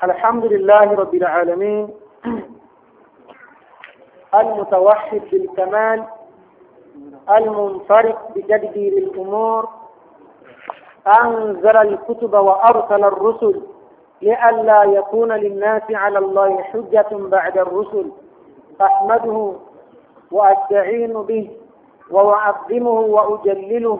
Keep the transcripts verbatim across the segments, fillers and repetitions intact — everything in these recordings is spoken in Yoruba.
الحمد لله رب العالمين المتوحد بالكمال المنفرد بتدبير الأمور أنزل الكتب وأرسل الرسل لئلا يكون للناس على الله حجة بعد الرسل. أحمده وأستعين به وأعظمه وأجلله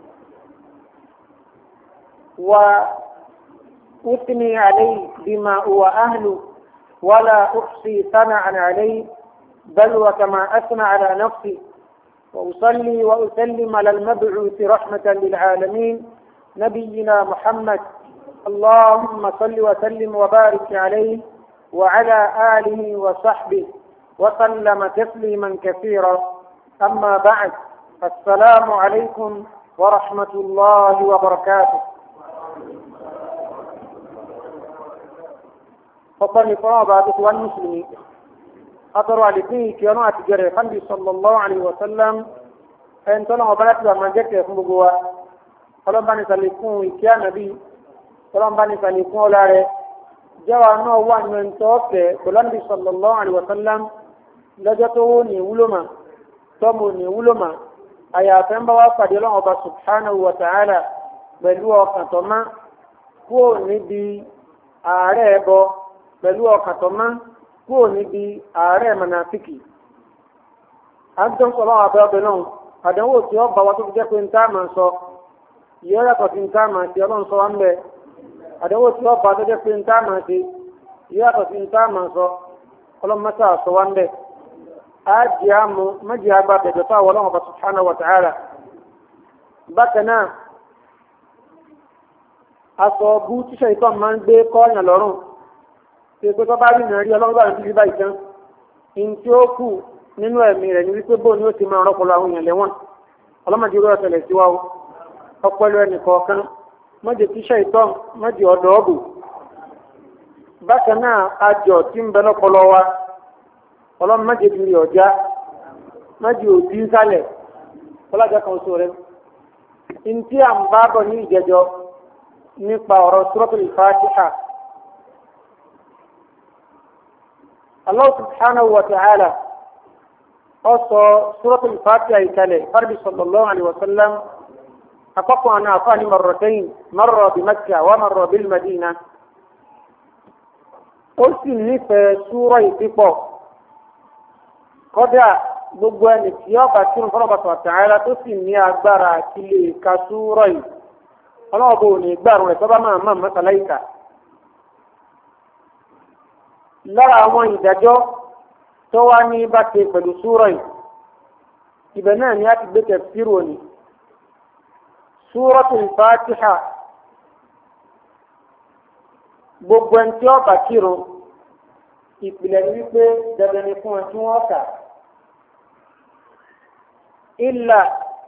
وأثني عليه بما هو أهله ولا أحصي ثناء عليه بل وكما أثنى على نفسي. وأصلي وأسلم على المبعوث رحمة للعالمين نبينا محمد. اللهم صل وسلم وبارك عليه وعلى آله وصحبه وسلم تسليما كثيرا. أما بعد، السلام عليكم ورحمة الله وبركاته. فقال قرابة والمسلمين أطروا لفيه كيانات جري خلي صلى الله عليه وسلم أن طلعوا بنات لما جاك يخبقوا قالوا بني سليكون إكيا نبي قالوا بني سليكون لاري جوا نوع وان من توفي قلن صلى الله عليه وسلم لجتوني ولما تموني ولما أياتن بوا فدلون أبا سبحانه وتعالى بلوا وقتما كو نبي أعرابو بلوا وقتما kúrò níbi ààrẹ mọ̀nàfíkì. àjọ sọ̀rọ̀ àbẹ́ ọbẹ̀ náà àdánwò tí ó bá wa tó fi jẹ́ pé ń tá àmà sọ yóò yàtọ̀ sí ń tá àmà sí ọlọ́run sọ wá ń bẹ̀. àdánwò tí ó bá tó jẹ́ pé ń tá àmà sí yóò yàtọ̀ sí ń tá àmà sọ ọlọ́run mọ́tà sọ wá ń bẹ̀. àjẹ́ àmú méjì àgbà bẹ̀rẹ̀ tó àwọn ọlọ́run ọba subhanahu wa ta'ala. bákan náà aṣọ bú tíṣà ìtọ́ máa ń gbé kọ́ọ̀yàn lọ́rùn ṣe pé tó bá rí ìrìn rí ọlọ́run bá rí bíbí báyìí tán in tí ó kù nínú ẹ̀mí rẹ̀ ní wípé bóun ni ó ti máa rọ́pọ̀lọ́ àwọn èèyàn lẹ́wọ̀n ọlọ́mọdé orí ọ̀sẹ̀lẹ̀ sí wa o ọpọlọ ẹnì kọ̀ọ̀kan mọ́jẹ tíṣẹ́ ìtọ́n mọ́jẹ ọ̀dọ̀ ọ̀bù bákan náà àjọ tí ń bẹ lọ́pọlọ wa ọlọ́mọdé bìrì ọ̀já mọ́jẹ òdì sálẹ̀ ọlọ́jà kan sọ rẹ̀ in tí à ń bá bọ̀ ní ìjẹjọ nípa ọ̀rọ̀ Suratul Fatiha. Allah subhanahu wa ta'ala ọsọ suratul Fatiha ìkàlẹ̀ farbi sallallahu alaihi wa sallam akọ́kọ́ àná àfáàní marratayn marra bi Makkah wa marra bil Madina. ó sì nífẹ̀ẹ́ súrọ̀ ìpípọ̀ kọ́dà gbogbo ẹni tí ó bá tún fọlọ́bàtà ta'ala tó sì ní agbára àti lè ka súrọ̀ yìí ọlọ́wọ́ bò ní gbàrún rẹ̀ tó bá máa máa mọ́tàláìkà. lára àwọn ìdájọ́ tó wá ní bá ṣe pẹ̀lú súrọ̀ yìí ibẹ̀ náà ni a ti gbé tafsir òní. Suratul Fatiha gbogbo ẹni tí ó bá kírun ìpìlẹ̀ ní wípé dandan ni fún ẹ tí wọ́n kà illa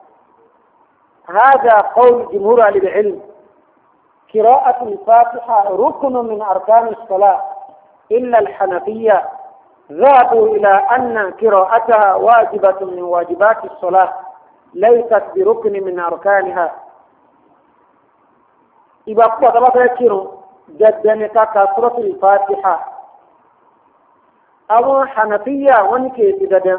hadha qawl jumhur al-ilm qira'atul Fatiha ruknun min arkanis salah إلا الحنفية ذهبوا إلى أن قراءتها واجبة من واجبات الصلاة ليست بركن من أركانها. إذا قلت الله تذكروا جدنك كسورة الفاتحة أو حنفية ونكي تددا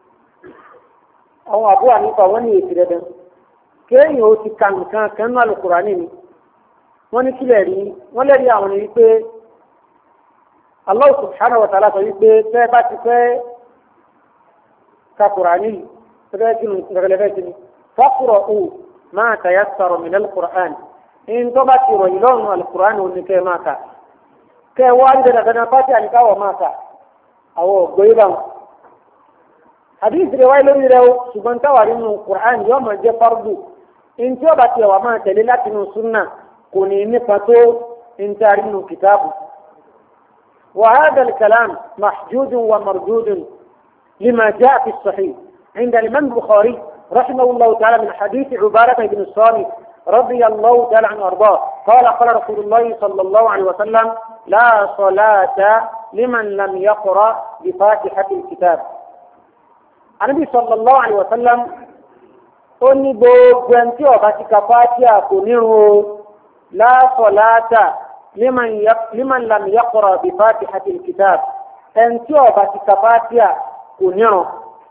أو أبو حنيفة ونكي تددا كي يوتي كان كان كان القرآن ونكي لري ولري أوني بي Allah subhanahu wa ta'ala sọ wípé tẹ́ bá ti fẹ́ ka Kùránì tẹ́ kí ní ìrẹ̀lẹ́fẹ́ kí ní faqra'u ma tayassara min al-Qur'an in tó bá ti ròyìn lọ́rùn al-Qur'an ò ní kẹ́ máa kà kẹ́ wá ní dandan fásitì àníkáwọ̀ máa kà àwọn ògbó ibà wọn. hadith rẹ̀ wáyé lórí rẹ̀ o ṣùgbọ́n táwà nínú Qur'an yóò máa jẹ́ fardu in tí ó bá ti wà máa tẹ̀lé láti nù súnà kò ní nípa tó in tí a rí nù kìtàbù. وهذا الكلام محجود ومردود لما جاء في الصحيح عند الإمام البخاري رحمه الله تعالى من حديث عبادة بن الصامت رضي الله تعالى عنه وارضاه قال قال رسول الله صلى الله عليه وسلم لا صلاة لمن لم يقرأ بفاتحة الكتاب. النبي صلى الله عليه وسلم ó ní gbogbo ẹni tí ó bá ti ka Fátíhà kò nírun o la salata liman liman lam yaqra bi fatihati alkitab ẹni tí ó bá ti ka Fatiha kò nírun.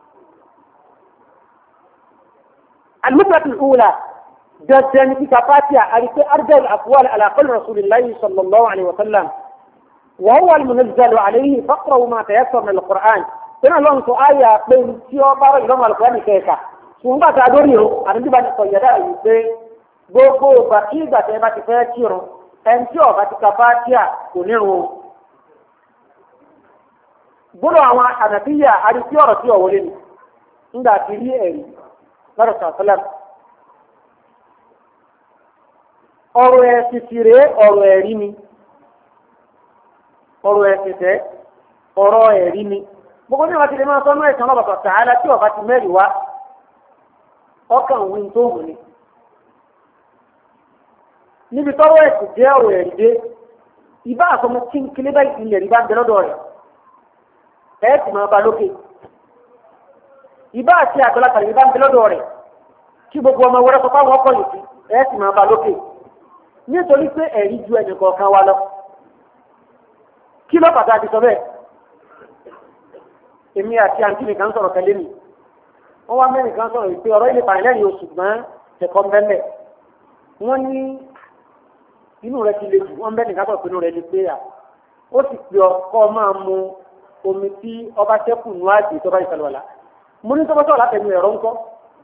المسألة الأولى جدا في كفاتها أرجع الأقوال على قول رسول الله صلى الله عليه وسلم وهو المنزل عليه فاقرأوا ما تيسر من القرآن. هنا لهم سؤال بين سيوبار إلهم القرآن كيكا ثم تعدوني أنا جبت الصيادة يقول gbogbo bàtígbà tẹ́ bá ti fẹ́ kírun ẹni tí ó bá ti ka Fatiha kò nírun. gbọ́dọ̀ àwọn Hanafiya àdìsí ọ̀rọ̀ tí ọ̀wọ́lé ni nígbà tí rí ẹ̀rí lọ́dọ̀ sàfẹ́lẹ́m. ọ̀rọ̀ ẹ̀sìn ti rèé ọ̀rọ̀ ẹ̀rí ni ọ̀rọ̀ ẹ̀sìn tẹ́ ọ̀rọ̀ ẹ̀rí ni gbogbo ní wọ́n ti lè máa sọ́nú ẹ̀sìn ọlọ́bàtà tààlà tí ọba ti mẹ́rin wá ọkàn wí tó wù ni. níbi tọ́rọ̀ ẹ̀sìn jẹ́ ọ̀rọ̀ ẹ̀rí dé ìbá àsọmọ tí ń kílé bá ilẹ̀ rí bá ń bẹ lọ́dọ̀ rẹ̀ ẹ̀ sì máa ba lókè ìbá àti àgbàlagbà rí bá ń bẹ lọ́dọ̀ rẹ̀ kí gbogbo ọmọ wẹ́rẹ́ sọ fáwọn ọkọ̀ yìí ẹ̀ sì máa ba lókè nítorí pé ẹ̀rí ju ẹnì kọ̀ọ̀kan wa lọ. kí ló pàtàkì sọ bẹ́ẹ̀ èmi àti àǹtí nìkan sọ̀rọ̀ kẹlẹ́ mi wọ́n wá mẹ́rin kan sọ̀rọ̀ ìpè ọ̀rọ̀ ilé pàrọ̀ lẹ́yìn oṣù gbọ́n ẹ̀kọ́ mbẹ́mbẹ́ wọ́n ní inú rẹ̀ ti le jù wọ́n bẹ́ẹ̀ nìkan sọ̀rọ̀ pé inú rẹ̀ le pé à ó sì pè ọkọ máa mu omi tí ọba sẹ́kù nù àjè tó bá yẹ sọ̀rọ̀ la mo ní sọ́kọ́ sọ̀rọ̀ látẹ̀mí ẹ̀rọ ńkọ́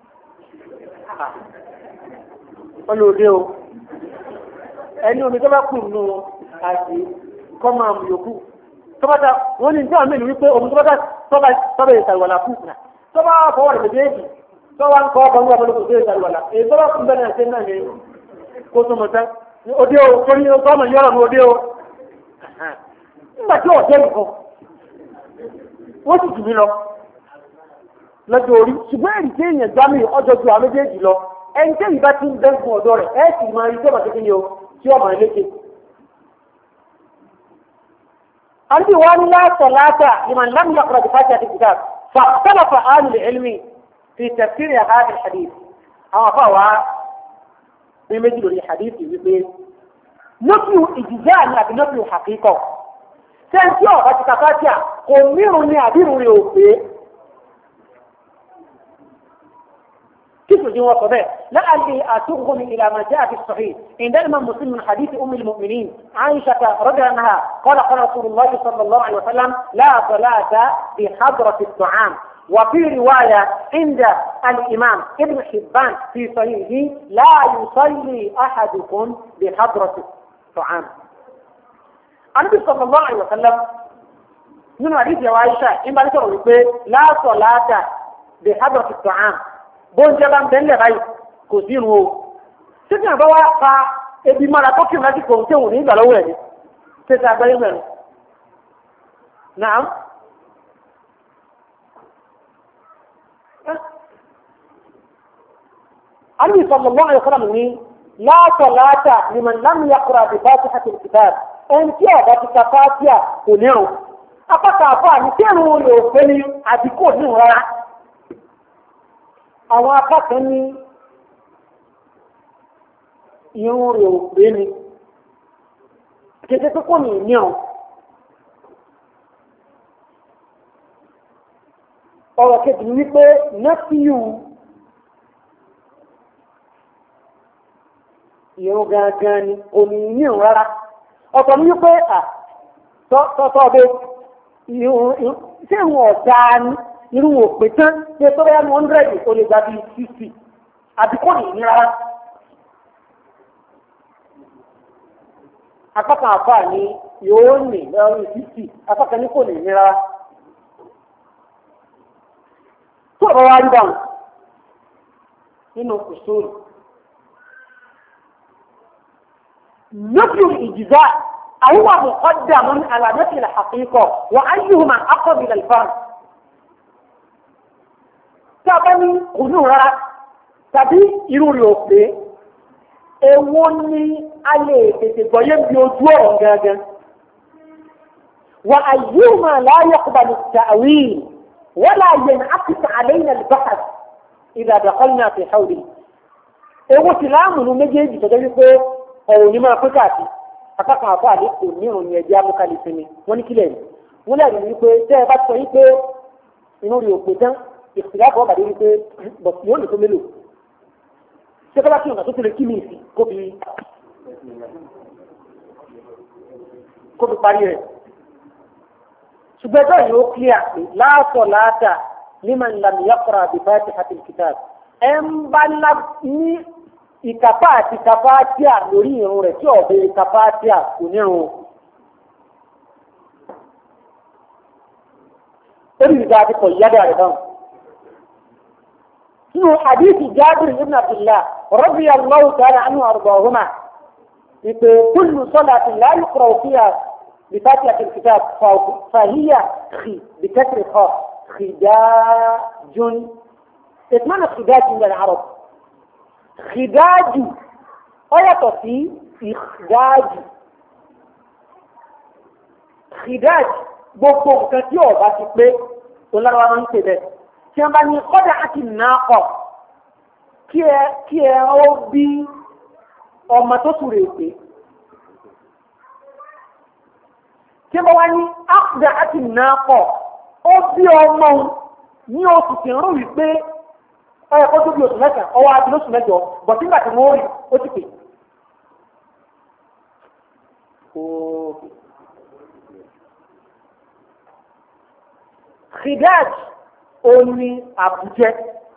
ọlọ́ọ̀dẹ o ẹni omi tó bá kù nù àjè kọ́ máa mu yòókù tọ́bátà wọ́n ní nígbà mẹ́rin wípé omi tọ́bátà tọ́bà ìsàlùwàlà kù nà tọ́bà fọwọ́ rẹ̀ méjèèjì tọ́wà ń kọ́ ọkọ̀ ní ọmọdé kò sí ìsàlùwàlà èyí tọ́bà kù bẹ́ẹ̀ náà ṣe náà ní kó tó mọ̀ tán òde o torí ọmọ yọrọ ní òde o nígbà tí ọ̀jẹ́ nìkan wọ́n sì jù mí lọ lọ́jọ́ orí ṣùgbọ́n èrì tí èèyàn gbá mi ọjọ́ ju àwọn méjèèjì lọ ẹni tí èyí bá ti ń dẹ́gun ọ̀dọ́ rẹ̀ ẹ̀ sì máa rí tọ́bà kékeré o tí ọmọ ẹlẹ́kẹ̀. àbí wọn ní láàtọ̀ láàtà liman lam yaqra bi fatihati kitab fàtàlàfà ahlul ilmi fi tafsir hadha al-hadith àwọn afọ wa ní méjì lórí hadith wípé nọ́fíù ìjìjá ní àbí nọ́fíù hakíkọ̀ sẹ́ńtì ọ̀bá ti kàfáàtíà kò mírun ní àbírun rẹ̀ òfé كيف يجوا قبل لعلي أتوهم إلى ما جاء في الصحيح عندما مسلم من حديث أم المؤمنين عائشة رضي الله عنها قال قال رسول الله صلى الله عليه وسلم لا صلاة بحضرة الطعام وفي رواية عند الإمام ابن حبان في صحيحه لا يصلي أحدكم بحضرة الطعام. النبي صلى الله عليه وسلم من حديث عائشة إن لا صلاة بحضرة الطعام bóúnjẹ bá ń bẹ ńlẹ̀ báyìí kò sí irun o títí àbá wa fa ebi mọ́ra tó kí n láti kòun téwòn ní ìgbà lọ́wọ́ ẹ̀ ní títí àgbáyé mẹ́rin náà. Ànábì sallallahu alaihi wasallam ní la salata liman lam yaqra bi fatihatil kitab ẹni tí ọ̀gá ti ka Fátíhà kò nírun apáta àfọ àní tí ẹ̀rùn lè fẹ́ ní àdìkò nírun rárá. Àwọn akẹ́kọ̀ọ́ ní irun rẹ̀ ò pé ni kété tó kò ní ìníhàn ọ̀rọ̀ kejì ní wípé nọ́fíù irun gangan ni kò ní ìníhàn rárá ọ̀tọ̀ ní wípé à tọ́tọ́ ọbẹ̀ ṣé ìwọ̀n ọ̀dá ni irú wò pé tán ṣe tó bẹ́ẹ̀ ní hundred ó lè gba bíi fifty àbí kò ní ní rárá. apákan àfáà ni yóò ní lọ́rùn fifty apákan ní kò ní ní rárá. tó ọ̀rọ̀ wá rí báwọn nínú kùsùrù. نفي الإجزاء هو مقدم على نفي الحقيقة وأيهما أقرب إلى الفرد. Tábání kùnú rárá tàbí irú rẹ̀ òpé èwo ni a lè tètè gbọ́yé bí ojú ọ̀rọ̀ gangan. Wa ayyuhuma la yaqbalu at-ta'wil wa la yan'aqis 'alayna al-bahth idha dakhalna fi hawli. Èwo sì láàmùnú méjèèjì tọ́jọ́ wípé ọ̀rọ̀ ní máa pín káàkiri apákan àfọ àlékò ní ìròyìn ẹ̀jẹ̀ amúkálí sinmi wọ́n ní kílẹ̀ ní wọ́n lẹ́rìí wípé tẹ́ ẹ bá sọ wípé inú rí òpè tán ìsìláàbọ̀ ọ̀bàdé wípé bọ̀sì yóò lè tó mélòó ṣé kọ́lá kí ọ̀nà tó tẹ̀lé kí mi ìsì kó fi kó fi parí rẹ̀ ṣùgbọ́n ẹjọ́ yìí ó kílíà pé láàtọ̀ láàtà liman lam yaqra bi fatihatil kitab ẹ̀ ń bá ní ìkàfà àti ìkàfà tíà lórí irun rẹ̀ tí ọ̀bẹ ìkàfà tíà kò nírun. Ebi ìgbà àti kọ̀ yíyá dára dáhùn. Nínú hadith Jabir ibn Abdullah radiyallahu ta'ala anhu arba'ahuma ìpè kullu salatin la yuqra'u fiha bi fatihatil kitab fahiya khi bi kasri kha khidajun. Itmana khidaj min al-arab. Khidaju ó yàtọ̀ sí ìdájú. Khidaj gbogbo nǹkan tí ọba ti pé oláró wa máa ń pè bẹ́ẹ̀. Tí wọ́n bá ní kọ́dà àti nàákọ̀ kí ẹ kí ẹ ó bí ọmọ tó túrè pé. Tí wọ́n bá wá ní àkùdà àti nàákọ̀ ó bí ọmọ ní oṣù tí ń rò wípé ọyọ kó tó bí oṣù mẹ́ta ọwọ́ adi lóṣù mẹ́jọ bọ̀tí nígbà tí wọ́n rí ó ti pè. Khidaj oní àbújẹ.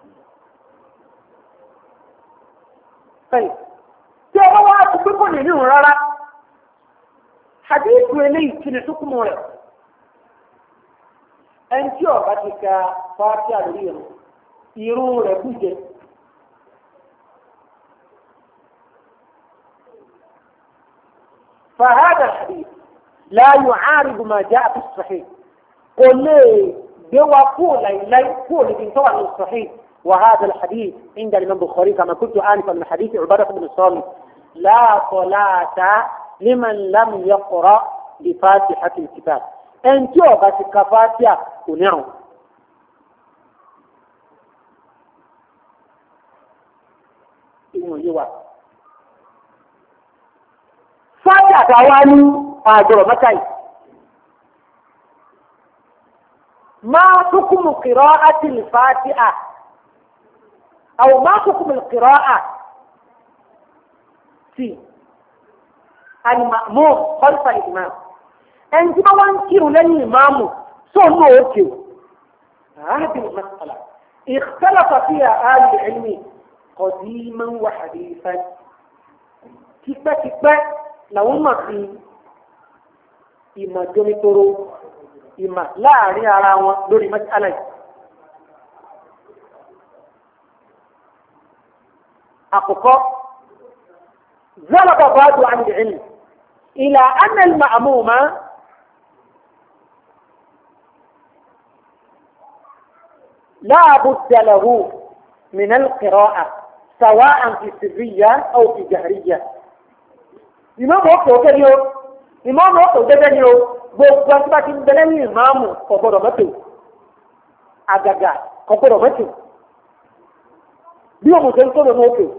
Tí ọwọ́ wa ti pé kò ní nínú rárá, hadith eléyìí kí ni túkùmù rẹ̀? Ẹni tí ọba ti ka fáátì àlórí rẹ̀. irun rẹ̀ bùjẹ. فهذا الحديث لا يعارض ما جاء في الصحيح قل جوا قول لا يقول في طبعا الصحيح وهذا الحديث عند الإمام البخاري كما كنت آنفا من حديث عبادة بن الصامت لا صلاة لمن لم يقرأ بفاتحة الكتاب أنت بس كفاتحة ونعم fáyà táwa ní àjọrò mẹ́ta yìí máa hukumu qira'ati al-Fatiha aw máa hukumu al-qira'a sí al-ma'mum khalfa al-imam ẹni tí wọ́n wá ń kírun lẹ́yìn ìmáàmù sóònù òkè هذه المسألة اختلف فيها أهل العلم قديما وحديثا كيف كيف làwọn máa fi ìmọ̀ jomitoro ìmọ̀ láàrin ara wọn lórí mẹ́tàlá yìí. àkọ́kọ́ zalaba ba'du an al-ilm ila anna al-ma'muma la budda lahu min al-qira'ah sawa'an fi sirriyya aw fi jahriyya. ìmáàmù ọ̀pọ̀ òkè ni o ìmáàmù ọ̀pọ̀ òkè ni o gbogbo ẹni tí bá ti ń bẹ̀rẹ̀ ní ìmáàmù ọ̀gbọ̀dọ̀ mẹ́tò àgàgà ọ̀gbọ̀dọ̀ mẹ́tò bí òun ṣe ń tó lónà òkè.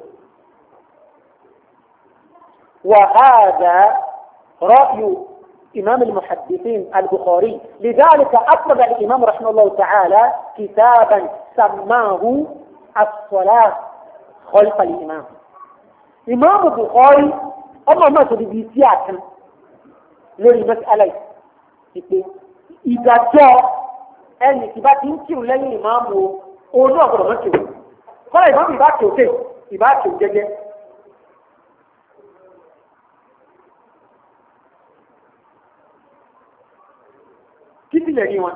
وهذا رأي إمام المحدثين البخاري لذلك أطلب الإمام رحمه الله تعالى كتابا سماه الصلاة خلف الإمام. إمام البخاري ọmọ náà tó di bíi tí a kan lórí mẹ́sàlá yìí ìdájọ́ ẹnì tí bá ti ń kírun lẹ́yìn ìmáàmù o òun náà gbọ́dọ̀ mọ́tò kọ́lá ìmáàmù ìbá tó tè ìbá tó jẹ́jẹ́. kí ti lè rí wọn.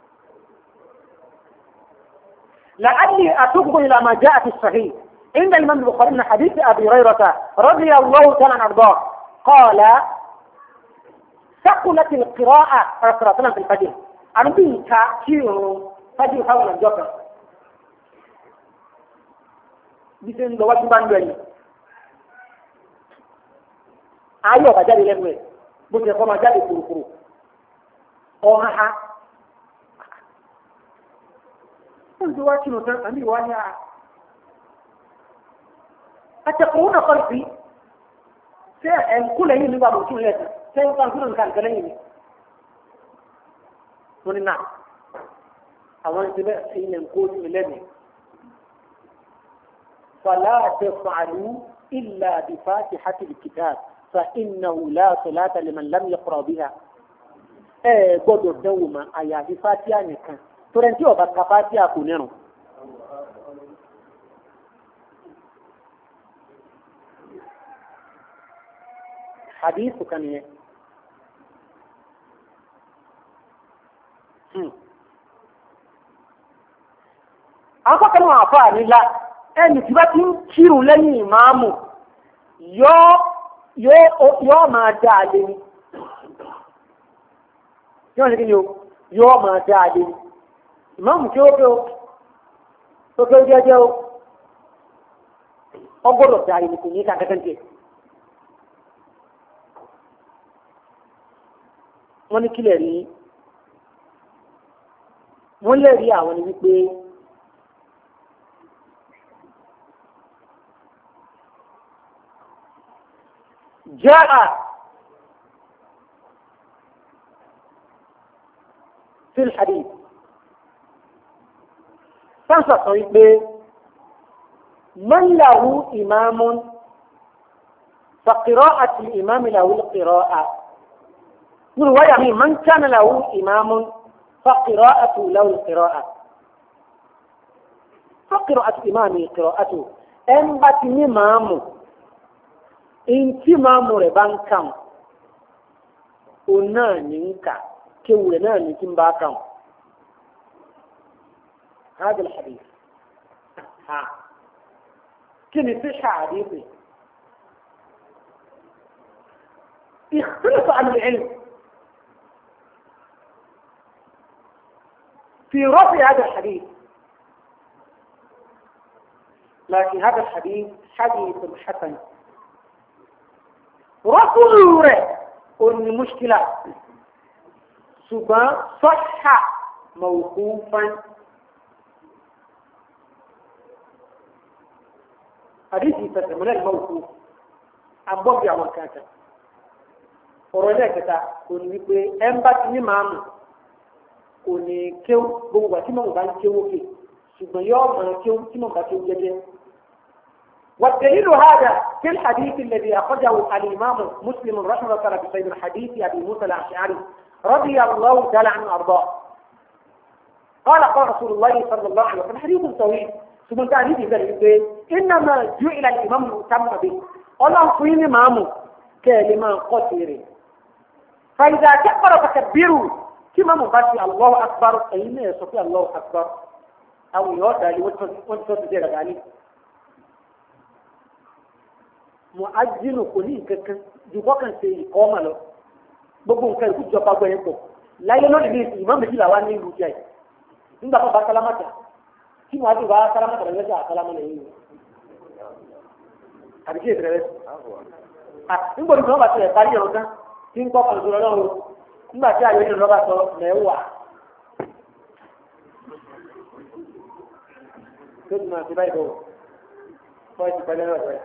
لعلي أتوب إلى ما جاء في الصحيح عند الإمام البخاري من حديث أبي هريرة رضي الله تعالى عنه أرضاه قال ثقلت القراءة على صلاة الله في الفجر أربي كثير فجر حول الجبل بسم الله وجبان بني أيوة بجاري لموي بس يقوم جاري كرو كرو أوها قلت واكي نتن أمي وانا أتقرون خلفي ṣé ẹ̀ ń kú lẹ́yìn nígbà tó tún lẹ̀ ṣé ń kàn kúrò nǹkan nǹkan lẹ́yìn ni. wọ́n ní náà àwọn ti bẹ́ẹ̀ ṣe ilẹ̀ ń kó sí lẹ́nu. fàlà taf'alu illa bi fatihatil kitab fa innahu la salata liman lam yaqra biha. ẹ gbọ́dọ̀ dánwò ma àyàfi fatiha nìkan torẹ́ntì ọba ka fatiha kò nírun. حديث كان ايه àwọn kan wà fà ní la ẹni tí bá ti ń kírun lẹ́yìn ìmáàmù yóò yóò yóò máa dá a lé ní yóò ṣe kí ni o yóò máa dá a lé ní ìmáàmù kí ó pé o tó pé ó jẹ́jẹ́ o ọgbọ́dọ̀ dá a lé ní kò ní ká kankan tiẹ̀. wọ́n ní kílẹ̀ rí wọ́n lè rí àwọn ní wípé jaa fi al-hadith sáńsà sọ wípé man lahu imamun fa qira'atu al-imami lahu al-qira'a. من رواية من كان له إمام فقراءته له القراءة فقراءة إمامه قراءته أم باتني مامو إنتي مامو ربان كام ونانينكا كونا نتم باكام هذا الحديث ها كني فيش حديثي اختلف عن العلم في رفع هذا الحديث لكن هذا الحديث حديث حسن رفعه المشكلة سبا صح موقوفا حديث يفتح من الموقوف عن بوبي عمر كاتا ورجعت كون يقول أمبات نمام kò ní kéwú gbogbo àti mọ̀ bá ń kéwú kè ṣùgbọ́n yóò mọ̀ kéwú tí mọ̀ bá kéwú jẹ́jẹ́. والدليل هذا في الحديث الذي أخرجه الإمام مسلم رحمه الله تعالى بسيد الحديث أبي موسى الأشعري رضي الله تعالى عنه وأرضاه قال قال رسول الله صلى الله عليه وسلم حديث طويل ثم تعريف ذلك إنما جعل الإمام يتم به الله فين إمامه كلمة قصيرة فإذا كبر فكبروا kí máa mú bá ti Allahu Akbar ẹ̀yin náà sọ pé Allahu Akbar àwọn èèyàn ọ̀dà yìí wọ́n ti tọ́jú dẹ́rẹ̀ dání. mo ajínú kò ní nǹkan kan ju kọ́kàn ṣe ìkọ́ ọmọ lọ gbogbo nǹkan ìkú jọba gbọ́ yẹn pọ̀ láyé lónìí ní ìmọ̀ méjìlá wa ní ìlú jẹ́ ẹ̀ nígbà tó bá sálámàtà kí wọ́n á ti bá sálámàtà rẹ̀ lọ́jọ́ àsálámà lẹ́yìn rẹ̀ àbí kí èdè rẹ̀ nígbà tó bá tilẹ̀ parí ọ̀rọ̀ tán tí ń kọ́ kàn sọ̀rọ̀ lọ́wọ́ nígbà tí àyè ní lọ́ba sọ mẹ́wàá tó ti máa ti báyìí bọ̀ fọ́ ẹ̀sìn pẹ̀lú ẹ̀rọ rẹ̀.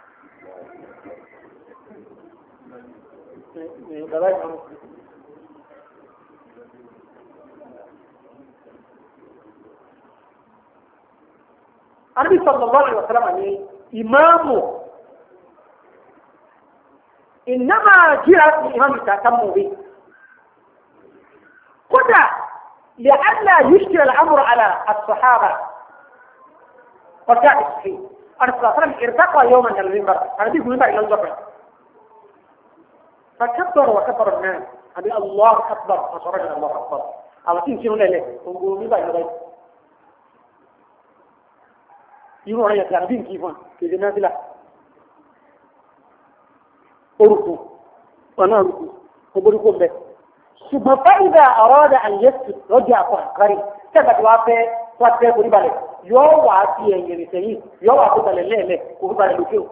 Bàbá ìfọ̀n. Ànábì sallallahu alaihi wasallam ní ìmáàmù ìnáma jíra ìmáàmù ìtàkàmù rí. كذا لئلا يشكل الأمر على الصحابة وجاء الصحيح أن صلى الله عليه وسلم ارتقى يوما من المنبر أنا بيقول المنبر إلى الجبر فكبر وكبر الناس أبي الله أكبر فخرجنا الله أكبر على تين شنو ليه ونقول المنبر إلى الجبر يروح على الجنبين كيفان في النازلة أركو أنا أركو أبركو به ثم فإذا أراد أن يسكت رجع قهقري ثبت وافي وافي قريبا لك يو وافي يرسيه يو وافي بالله لك قريبا لكيو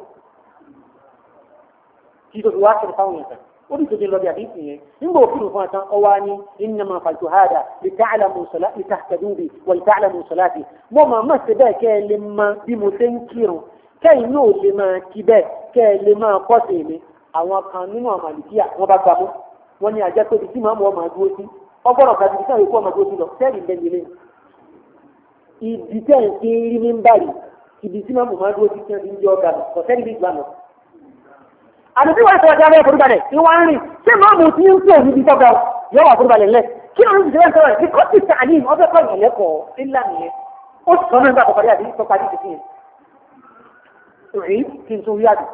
كيف وافي القوم ودي تجي لو بيعطيه إنه في رفاة أواني إنما فعلت هذا لتعلموا صلاة لتهتدوا بي ولتعلموا صلاتي وما ما سباك لما بمتنكر كي نو لما كبا كي لما قتل àwọn kan nínú àwọn àlùkíyà wọ́n bá gbàmú wọ́n ní ajá tóbi tí màá mú ọmọ dúró sí ọgbọ́dọ̀ gàdú tí sáà ikú ọmọ dúró sí lọ sẹ́ẹ̀lì bẹ́ẹ̀ nílé ìdí tẹ̀ ń fi rí ní báyìí ìdí tí màá mú ọmọ dúró sí tí wọ́n ti ń jẹ́ ọ̀gá lọ kò sẹ́ẹ̀lì bí ìgbà lọ. àdùtí wọn sọ̀rọ̀ jáde forúbalẹ̀ ní wọ́n ń rìn ṣé màá mú tí ń fò níbi tọ́ga yọ wà forúbalẹ̀ lẹ̀ kí ló ń ti sẹ́wọ́n sọ̀rọ̀ ní kọ́tì sàní ọbẹ̀ kọ́ ìyẹ̀lẹ́kọ̀ọ́ ńlá nìyẹn ó sì sọ́nà nígbà kọ̀ọ̀kan àdé tó parí ìdíkì yẹn rí kí n tún rí àdù.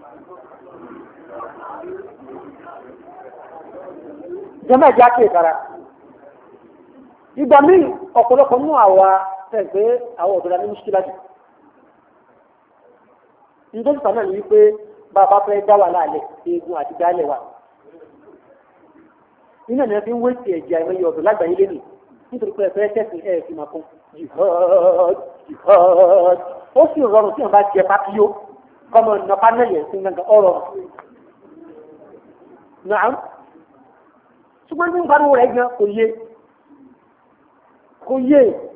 jẹ́mọ̀ ẹ̀jẹ̀ á kéè kára ìgbà míì ọ̀pọ̀lọpọ̀ nínú àwa fẹ́ pé àwọn ọ̀dọ́ra ní mùsùlùmí láti nítorí kan náà ní wípé bàbá fẹ́ dá wà láàlẹ̀ eegun àti dálẹ̀ wa nínú ẹ̀nà fi ń wéṣì ẹ̀jẹ̀ àìmọye ọ̀dọ́ lágbàáyé lé nì nítorí pé ẹ̀fẹ́ tẹ̀sí ẹ̀ fi máa kún jihad jihad ó sì rọrùn tí wọn bá jẹ pápíyó kọ́mọ nà pánẹ́lì ẹ̀sìn gbẹ̀ngàn ọ̀rọ̀ náà ṣùgbọ́n ní ìpariwo rẹ̀ gan kò yé kò yé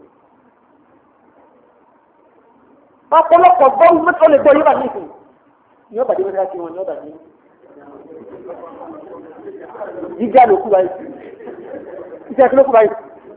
ọ̀pọ̀lọpọ̀ gbọ́n mẹ́tọ́ lè gbọ́ yóò bá ní ìsìn ní ọ̀bàdé mẹ́ta sí wọn ní ọ̀bàdé gíga ló kú báyìí iṣẹ́ kí ló kú báyìí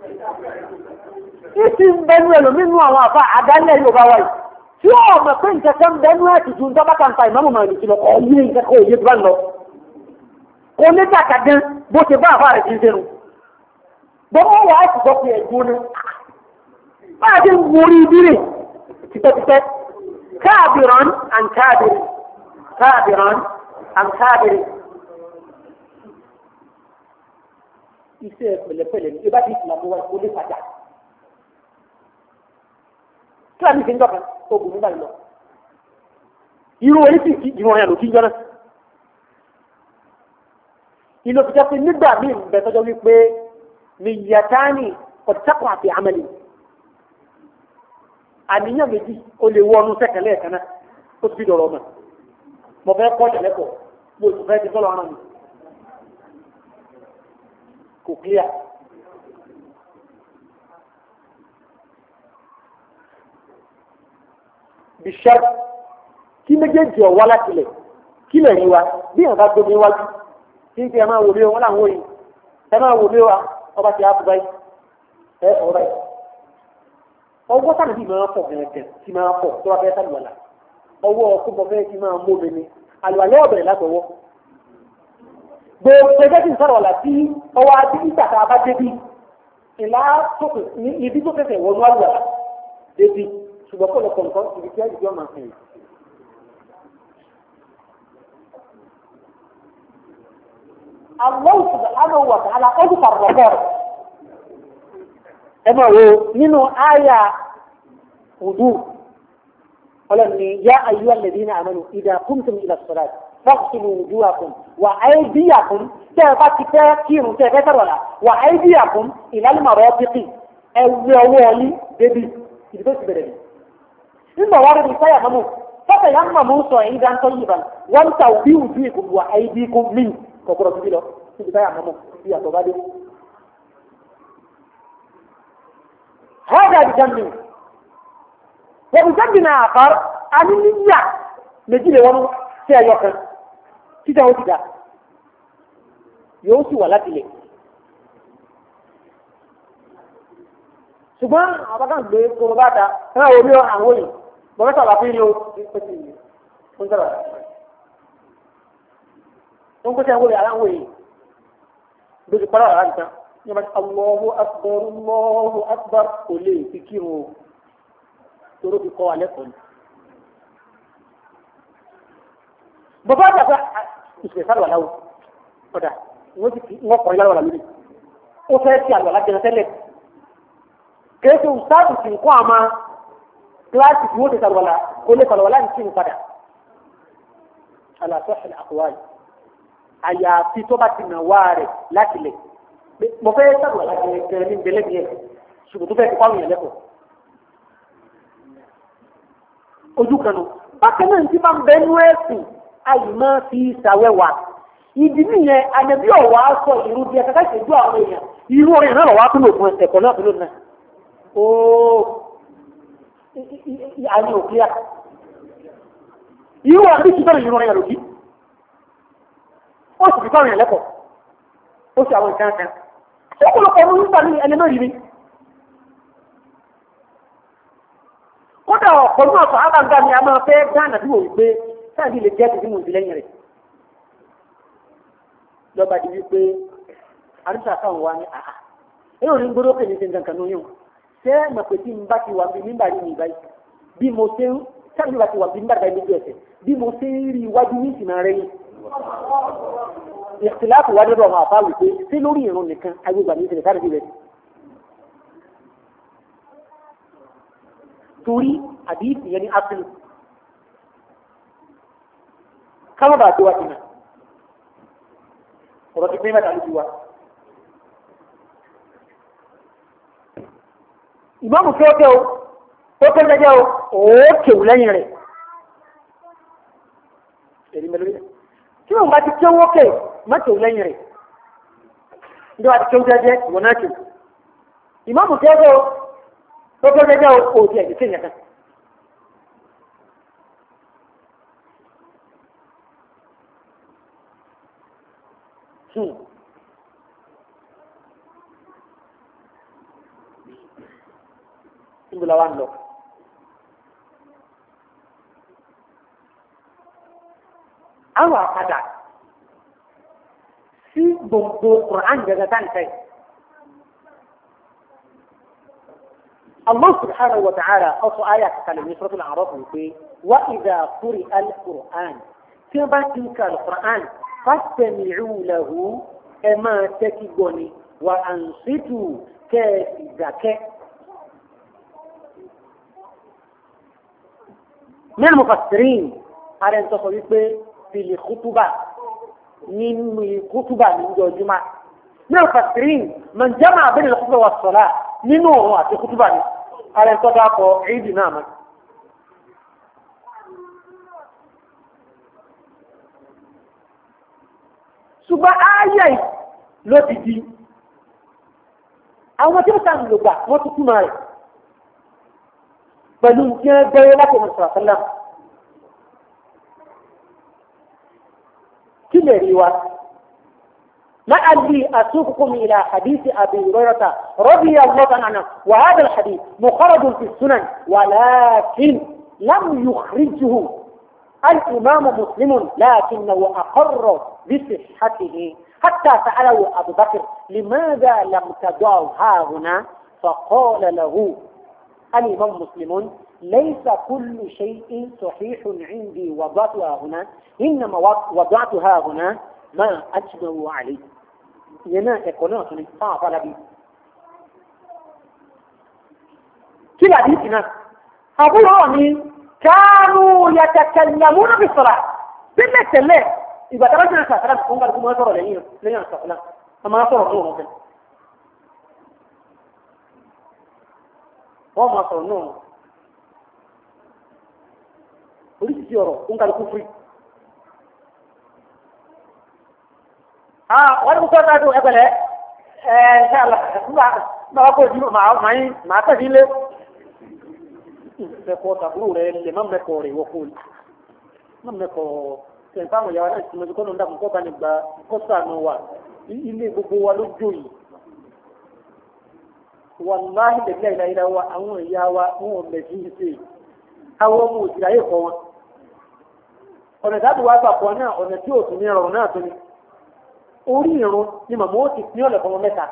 ìsì ń bẹnu ẹlòmínú àwọn àfa àdálẹ̀ Yorùbá wáyé tí ó mọ̀ pé nǹkan ń bẹnu ẹ̀ tuntun tó bá kà ń ta ìmọ̀mù màá nìkí lọ kọ́ yé nǹkan kó yé tó bá ń lọ kò ní dàkà gan bó ṣe bá àfa rẹ̀ ti ń sẹ́nu gbogbo wà á sì gbọ́ pé ẹ̀gbọ́n náà bá a ti ń wọrí ibírè tipẹ́tipẹ́ káàbìrán àn káàbìrì káàbìrán àn káàbìrì iṣẹ́ pẹ̀lẹ́pẹ̀lẹ́ ní ibà tí ìsìlámù wa kò lè fàjà kí àmì ìṣe ń dọ̀kan ogun nígbà lọ irú orí sì kí ìwọ̀n yẹn ló kí ń jọ́nà ìlò fi jẹ́ pé nígbà míì ń bẹ tọ́jọ́ wípé nìyàtánì ọ̀tàkùn àti àmàlì àníyàn méjì ó lè wọ ọdún sẹ́kẹ̀lẹ́ ẹ̀kan náà ó ti fi dọ̀rọ̀ ọmọ mo fẹ́ kọ́ ìṣẹ̀lẹ́kọ̀ọ́ mo sì fẹ́ ti sọ́lọ́ ọ̀ràn mi kò clear bishop kí méjèèjì ọ̀wá láti lẹ̀ kí lẹ̀ rí wa bí ìyànbá gbogbo iwájú tí ń fi ẹ máa wò lé wọn láwọn òyìn ẹ máa wò lé wa ọba ti àbúgbá yìí ẹ ọ̀rẹ́ ọwọ́ sáà níbi máa pọ̀ gẹ̀ẹ́gẹ̀ tí máa pọ̀ tó wá fẹ́ sálùwàlà ọwọ́ ọkọ̀ bọ̀ fẹ́ tí máa mú mi ni àlùwàlà ọ̀bẹ̀rẹ̀ látọwọ́ gbogbo ẹgbẹ́ tí ń sọ̀rọ̀ ọ̀la tí ọwọ́ adé nígbà tá a bá débi ìlà tókè ní ibi tó fẹsẹ̀ wọnú àlùwàlà débi ṣùgbọ́n kọ́ lọ́kọ̀ nǹkan ibi tí àjùjọ́ máa fẹ̀. Allah subhanahu wa ta'ala ó ti pàrọ̀ bọ̀ ẹ máa wo nínú àyà wudu ọlọ́ni yá ayyuhal ladhina amanu idha qumtum ila as-salati faghsilu wujuhakum wa aydiyakum tẹ́ ẹ bá ti fẹ́ kírun tẹ́ ẹ fẹ́ sọ̀rọ̀ la wa aydiyakum ila al-marafiqi ẹ wẹ ọwọ́ yín débi ìdíbò ti bẹ̀rẹ̀ ni nígbà wà lórí sáyà mọ́mú fọ́tẹ̀ yà ń mọ̀ mú sọ ẹ̀yìn dáńtọ́ yìí ban wọ́n ta òbí ojú ìkùn wà aydikum mí kọ̀kọ́rọ̀ síbi lọ síbi sáyà mọ́mú bí àtọ̀ bá dé. هذا بجنب وبجنب آخر أن النية نجي لونو سيأيوكا كده وكده يوسي ولا تلي ṣùgbọ́n àbákan gbé kòrò bá ta ẹ̀rọ orí àwọn òyìn bọ̀rọ̀ sọ̀rọ̀ fún ilé pẹ̀sì ìlú ó ń sọ̀rọ̀ ó ń pèsè àwọn òyìn àwọn òyìn lójú pàrọ̀ àrá nìkan ní ọmọdé Allahu akbar Allahu akbar kò lè fi kírun o toró fi kọ́ wa lẹ́kọ̀ọ́ ni. bàbá àgbàgbà ìṣẹ̀lẹ̀ sáré wà láwù ọ̀dà wọ́n ti wọ́n kọ́ ìlànà wà lórí ó fẹ́ ti àgbà láti ẹ̀rọ tẹ́lẹ̀ kéèké ìsáàbù sì ń kọ́ àmà kíláàsì tí wọ́n ti sàrọ̀lá kó lè sàrọ̀lá ní sí padà aláṣọ́ṣẹ́ àkọwáyé àyàfi tó bá ti nà wá rẹ̀ láti lẹ̀ mo fẹ́ sàrọ̀lá gẹ̀rẹ́ ní ìgbẹ́lẹ́ bí ẹ̀ ṣùgbọ́n tó fẹ́ ti pàwọn yẹn lẹ́kọ̀ọ́ ojú kanu bákan náà ti máa ń bẹ nú ẹ̀sìn àyè máa fi ṣàwẹ́wà ìdí nìyẹn ànàbí ọ̀wá sọ ìrú di ẹ̀ka káṣí ìjú àwọn èèyàn irú orin náà wà á tún lò fún ẹ̀kọ́ náà tó lò náà ooo àní òkè à irú àbí ti bẹ̀rẹ̀ ìrú orin àlòkí ó sì fi fáwọn ẹ̀lẹ́kọ̀ọ́ ó sì àwọn nǹkan kan ọ̀pọ̀lọpọ̀ ọmọ nígbà ní ẹni lórí mi kódà ọ̀pọ̀ náà sọ ábàgbà ni a máa fẹ́ gánà bí wò wípé sáàbí lè jẹ́ ti mú ìdí lẹ́yìn rẹ̀ lọ́ba di wípé àríṣà káwọn wa ní àhà èyí ò ní gbọ́dọ̀ pè ní ṣe nǹkan kan lóyún ṣé mọ̀ pé tí n bá ti wà bí nígbà yìí ní ìbáyìí bí mo ṣe ń sáàbí bá ti wà bí nígbà yìí lójú ẹsẹ̀ bí mo ṣe ń rí iwájú ní ìsìn rẹ̀ yìí ìṣìláàpù wájú ọ̀rọ̀ àwọn àfáà wípé sí lórí ìrun nìkan agbègbè àmì ìṣẹ̀lẹ̀ sáré rẹ̀ torí àdìsí yẹn ní ápìlì káwọn bá tó wá sí náà ọ̀rọ̀ ti pín mẹ́ta lójú wa. ìmáàmù tí ó tẹ́ o ó tẹ́ jẹ́jẹ́ o ó kéwù lẹ́yìn rẹ̀ èrí mẹ́lórí tí wọ́n bá ti kéwù ókè má kéwù lẹ́yìn rẹ̀ níjọba ti kéwù jẹ́jẹ́ ìwọ̀n náà kéwù ìmáàmù tí ó tẹ́ o ó tẹ́ jẹ́jẹ́ o ó ti ẹ̀dí kéyìn kan. Níbo wa ń lọ? Àwọn àpàdà sí gbogbo Quran gẹ́gẹ́ táǹkà yìí. Allah subhanahu wa ta'ala ọ̀sọ̀ ayé àkàkàlẹ̀ ní Suratul A'raf wípé wa idha quri'a al-Qur'an tí wọ́n bá ti ń ka al-Qur'an fastami'u lahu ẹ máa tẹ́tí gbọ́ ni wa ansitu kẹ́ ẹ sì dákẹ́. من المفسرين على أن تصل في الخطبة من خطبة من الجمعة من المفسرين من جمع بين الخطبة والصلاة من هو في خطبة على أن تصل عيد نامك ṣùgbọ́n ayé ló ti di àwọn tí ó sàn lò gbà wọ́n tún túmọ̀ rẹ̀ pẹ̀lú tí wọ́n gbẹ́rẹ́ láti ọmọ sọ̀rọ̀ sọ́lá. kí lè rí wa لعلي أسوقكم إلى حديث أبي هريرة رضي الله عنه وهذا الحديث مخرج في السنن ولكن لم يخرجه الإمام مسلم لكنه أقر بصحته حتى سأله أبو بكر لماذا لم تضعه ها هنا فقال له الإمام مسلم ليس كل شيء صحيح عندي وضعتها هنا إنما وضعتها هنا ما أجمع عليه ينا إقناطني فعفل بي كلا حديثنا أبو رامي كانوا يتكلمون بالصلاة بالله الله إذا ترجعنا سلام هم قالوا ما صار لين لين سلام ما صار نور ممكن هو ما صار نور polisi ọ̀rọ̀ ń kàlù kú firi. wọ́n ní kó sọ́ọ́ sáájú ẹgbẹ̀lẹ́ ẹ̀ ṣáàlà nígbà máa kó ojú máa yín máa tẹ̀sí ilé. mẹ́kọ̀ọ́ tàbúrò rẹ̀ lè má mẹ́kọ̀ọ́ rẹ̀ wọ́pọ̀ ní. má mẹ́kọ̀ọ́ tẹ̀sí àwọn ìyàwó náà ti mọ̀ kọ́ ló ń dàkún kọ́ bá ní gba kọ́sà nù wà ilé gbogbo wa ló jó yìí. wàláhì lẹ́gbẹ̀ẹ́ ìlà ìlà wa àwọn ìyá wa wọn ò mẹ̀ sí ṣe àwọn ọmọ òsì ayé kọ wọn ọ̀nà ìdáàbò wa gbà pọ̀ náà ọ̀nà tí òsì ní ọ̀rọ̀ náà tó ní orí ìrun ni màmá ó ti ní ọ̀lẹ̀ fọmọ mẹ́ta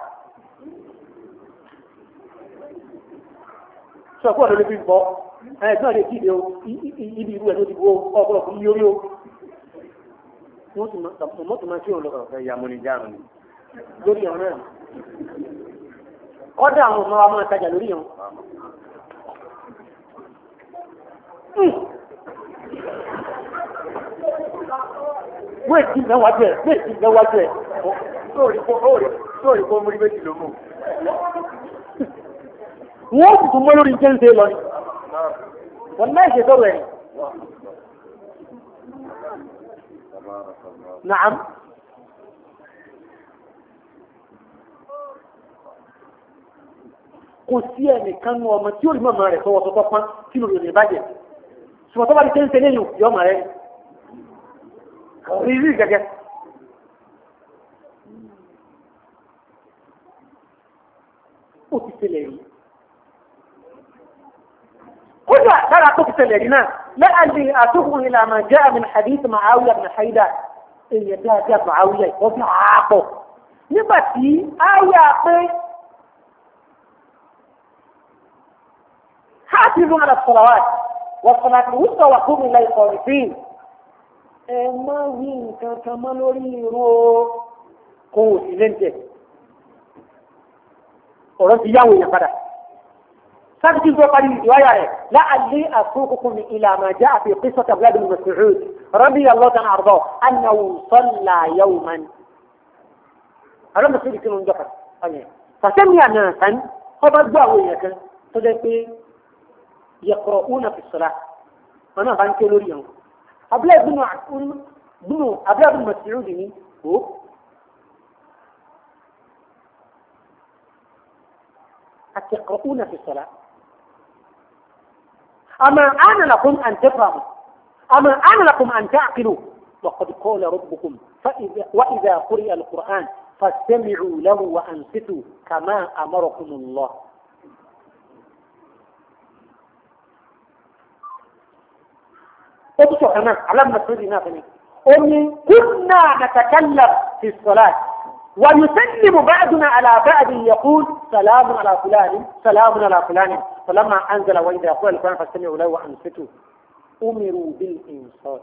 sọ pé ọ̀dọ́ ló fi ń bọ́ ẹ̀ náà lè kíde o ibi ìlú ẹ̀ ló ti bó ọ̀pọ̀lọpọ̀ fún yórí o wọ́n ti mọ́tò máa fi hàn lọ́kọ̀ ọ̀fẹ́ ìyá mọ́ni jáàmù ni lórí ìrun náà kọ́dà àwọn ọmọ wa máa tajà lórí ìrun wọ́n ti mẹ́wàá jẹ́ wọ́n ti mẹ́wàá jẹ́ sóòrì kó múrí méjì ló mú wọ́n sì tún mọ́ lórí jẹ́ ń ṣe lọ ní wọ́n náà ṣe sọ́rọ̀ ẹ̀ nàám kò sí ẹnìkan nú ọmọ tí ó rí mọ́mọ́ rẹ̀ sọ́wọ́ tọ́tọ́ pán kí ló lè bàjẹ́ ṣùgbọ́n tó bá di tẹ́ńtẹ́ lẹ́yìn yọ ọmọ rẹ̀ rí rí gẹ́gẹ́ ó ti ṣẹlẹ̀ rí. kódà lára tó ti ṣẹlẹ̀ rí náà lẹ́yìn àtúkùn ìlànà jẹ́ àmì hadith Muawiya ibn Haida èèyàn dáadáa Muawiya ìkọ́bí àápọ̀ nígbà tí áyà pé حافظوا على الصلوات والصلاة الوسطى وقوموا الليل قانتين ẹ má wí nǹkan kan mọ́ lórí irú kò sí lẹ́ńtẹ̀ ọ̀rọ̀ ti yáwó yẹn padà sáàkì tó parí ìwáyà rẹ̀ láàlẹ́ àfúnkùnkùn ní ìlànà jẹ́ àfi qissat Abdullah bin Mas'ud radiyallahu ta'ala anhu annahu salla yawman àwọn mùsùlùmí kí ló ń jọ kan ọ̀yẹ́ fàtẹ́mi àná kan ọba gbọ́ àwọn èèyàn kan tó jẹ́ pé yaqra'una fi as-salah wọn bá ń ké lórí yẹn abúlé bínú bínú abúlé bínú Mas'ud ni ó ataqra'una fi as-salah ama ana lakum an tafhamu ama ana lakum an ta'qilu وقد قال ربكم فإذا وإذا قرئ القرآن فاستمعوا له وأنصتوا كما أمركم الله ابصر كمان على المسعود نافني أني كنا نتكلم في الصلاة ويسلم بعضنا على بعض يقول سلام على فلان سلام على فلان فلما أنزل وإذا قرئ القرآن فاستمعوا له وأنصتوا أمروا بالإنصات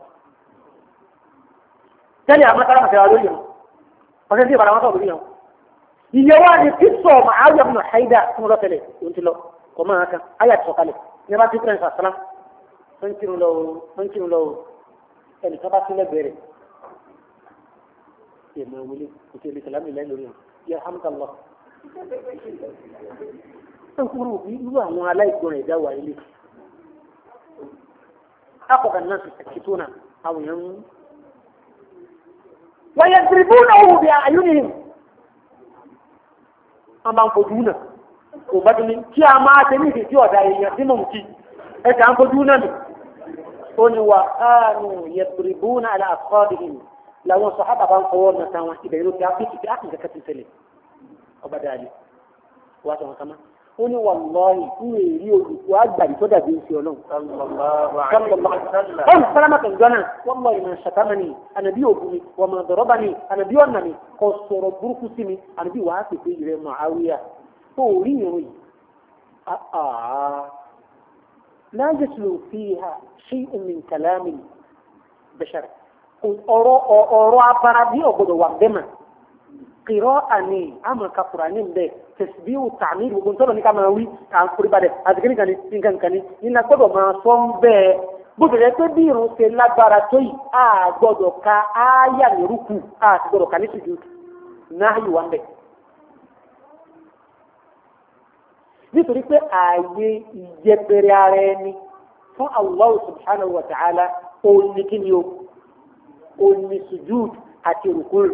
tẹ́lẹ̀ àmọ́tàrà màtàrà lórí wọn ọ̀sẹ̀ tí ìbára wọn sọ̀rọ̀ lórí wọn ìyẹ̀wò àti títọ̀ Muawiya ibn Haida tí mo lọ tẹ̀lé òun ti lọ kọ́ máa kan ayé àti sọ̀kalẹ̀ ní bá ti pẹ́rẹ́ sà sálám wọ́n kírun lọ wọ́n kírun lọ ẹnì kan bá tún lẹ́gbẹ̀ẹ́ rẹ̀ yẹ máa wọlé kò tẹ̀lé sàlámì lẹ́yìn lórí wọn yẹ hamdallah ẹ̀ kúrò irú àwọn aláìgbọràn ẹ̀dá wà ilé akọ̀kà náà ti sàkító náà àwọn èèyàn ويضربونه بأعينهم أما أنفجونا وبدل كي أما تني في جوا داية دمومتي إذا أنفجونا oni wa kanu yadribuna ala ashabihim law sahaba kan qawna tawa ibairu ta fiti ta akin zakati tele obadali wa ta kama oni wallahi ni ri o wa agbari to dabi nsi Ọlọ́run sallallahu alaihi wasallam on salama kan jona wallahi man shatamani anabi obuni wa man darabani anabi onani ko soro buruku simi anabi wa ti pe ire Muawiya to ri yin a a لا يسلو فيها شيء من كلام بشر أرو أرو أبردي أبدو وقدما قراءة أما كفراني به تسبيح وتعمير وقنطلة كما وي عن قريبا أذكرني كان إنكان كان إن كذا ما صوم به بقدر تديرو سلا باراتوي آ بدو كا آية نروكو آ بدو كاني سجود نهي وانده nítorí pé ààyè ìjẹpẹrẹ ara ẹni fún Allah subhanahu wa ta'ala òní kí ni o òní sujud àti rukun.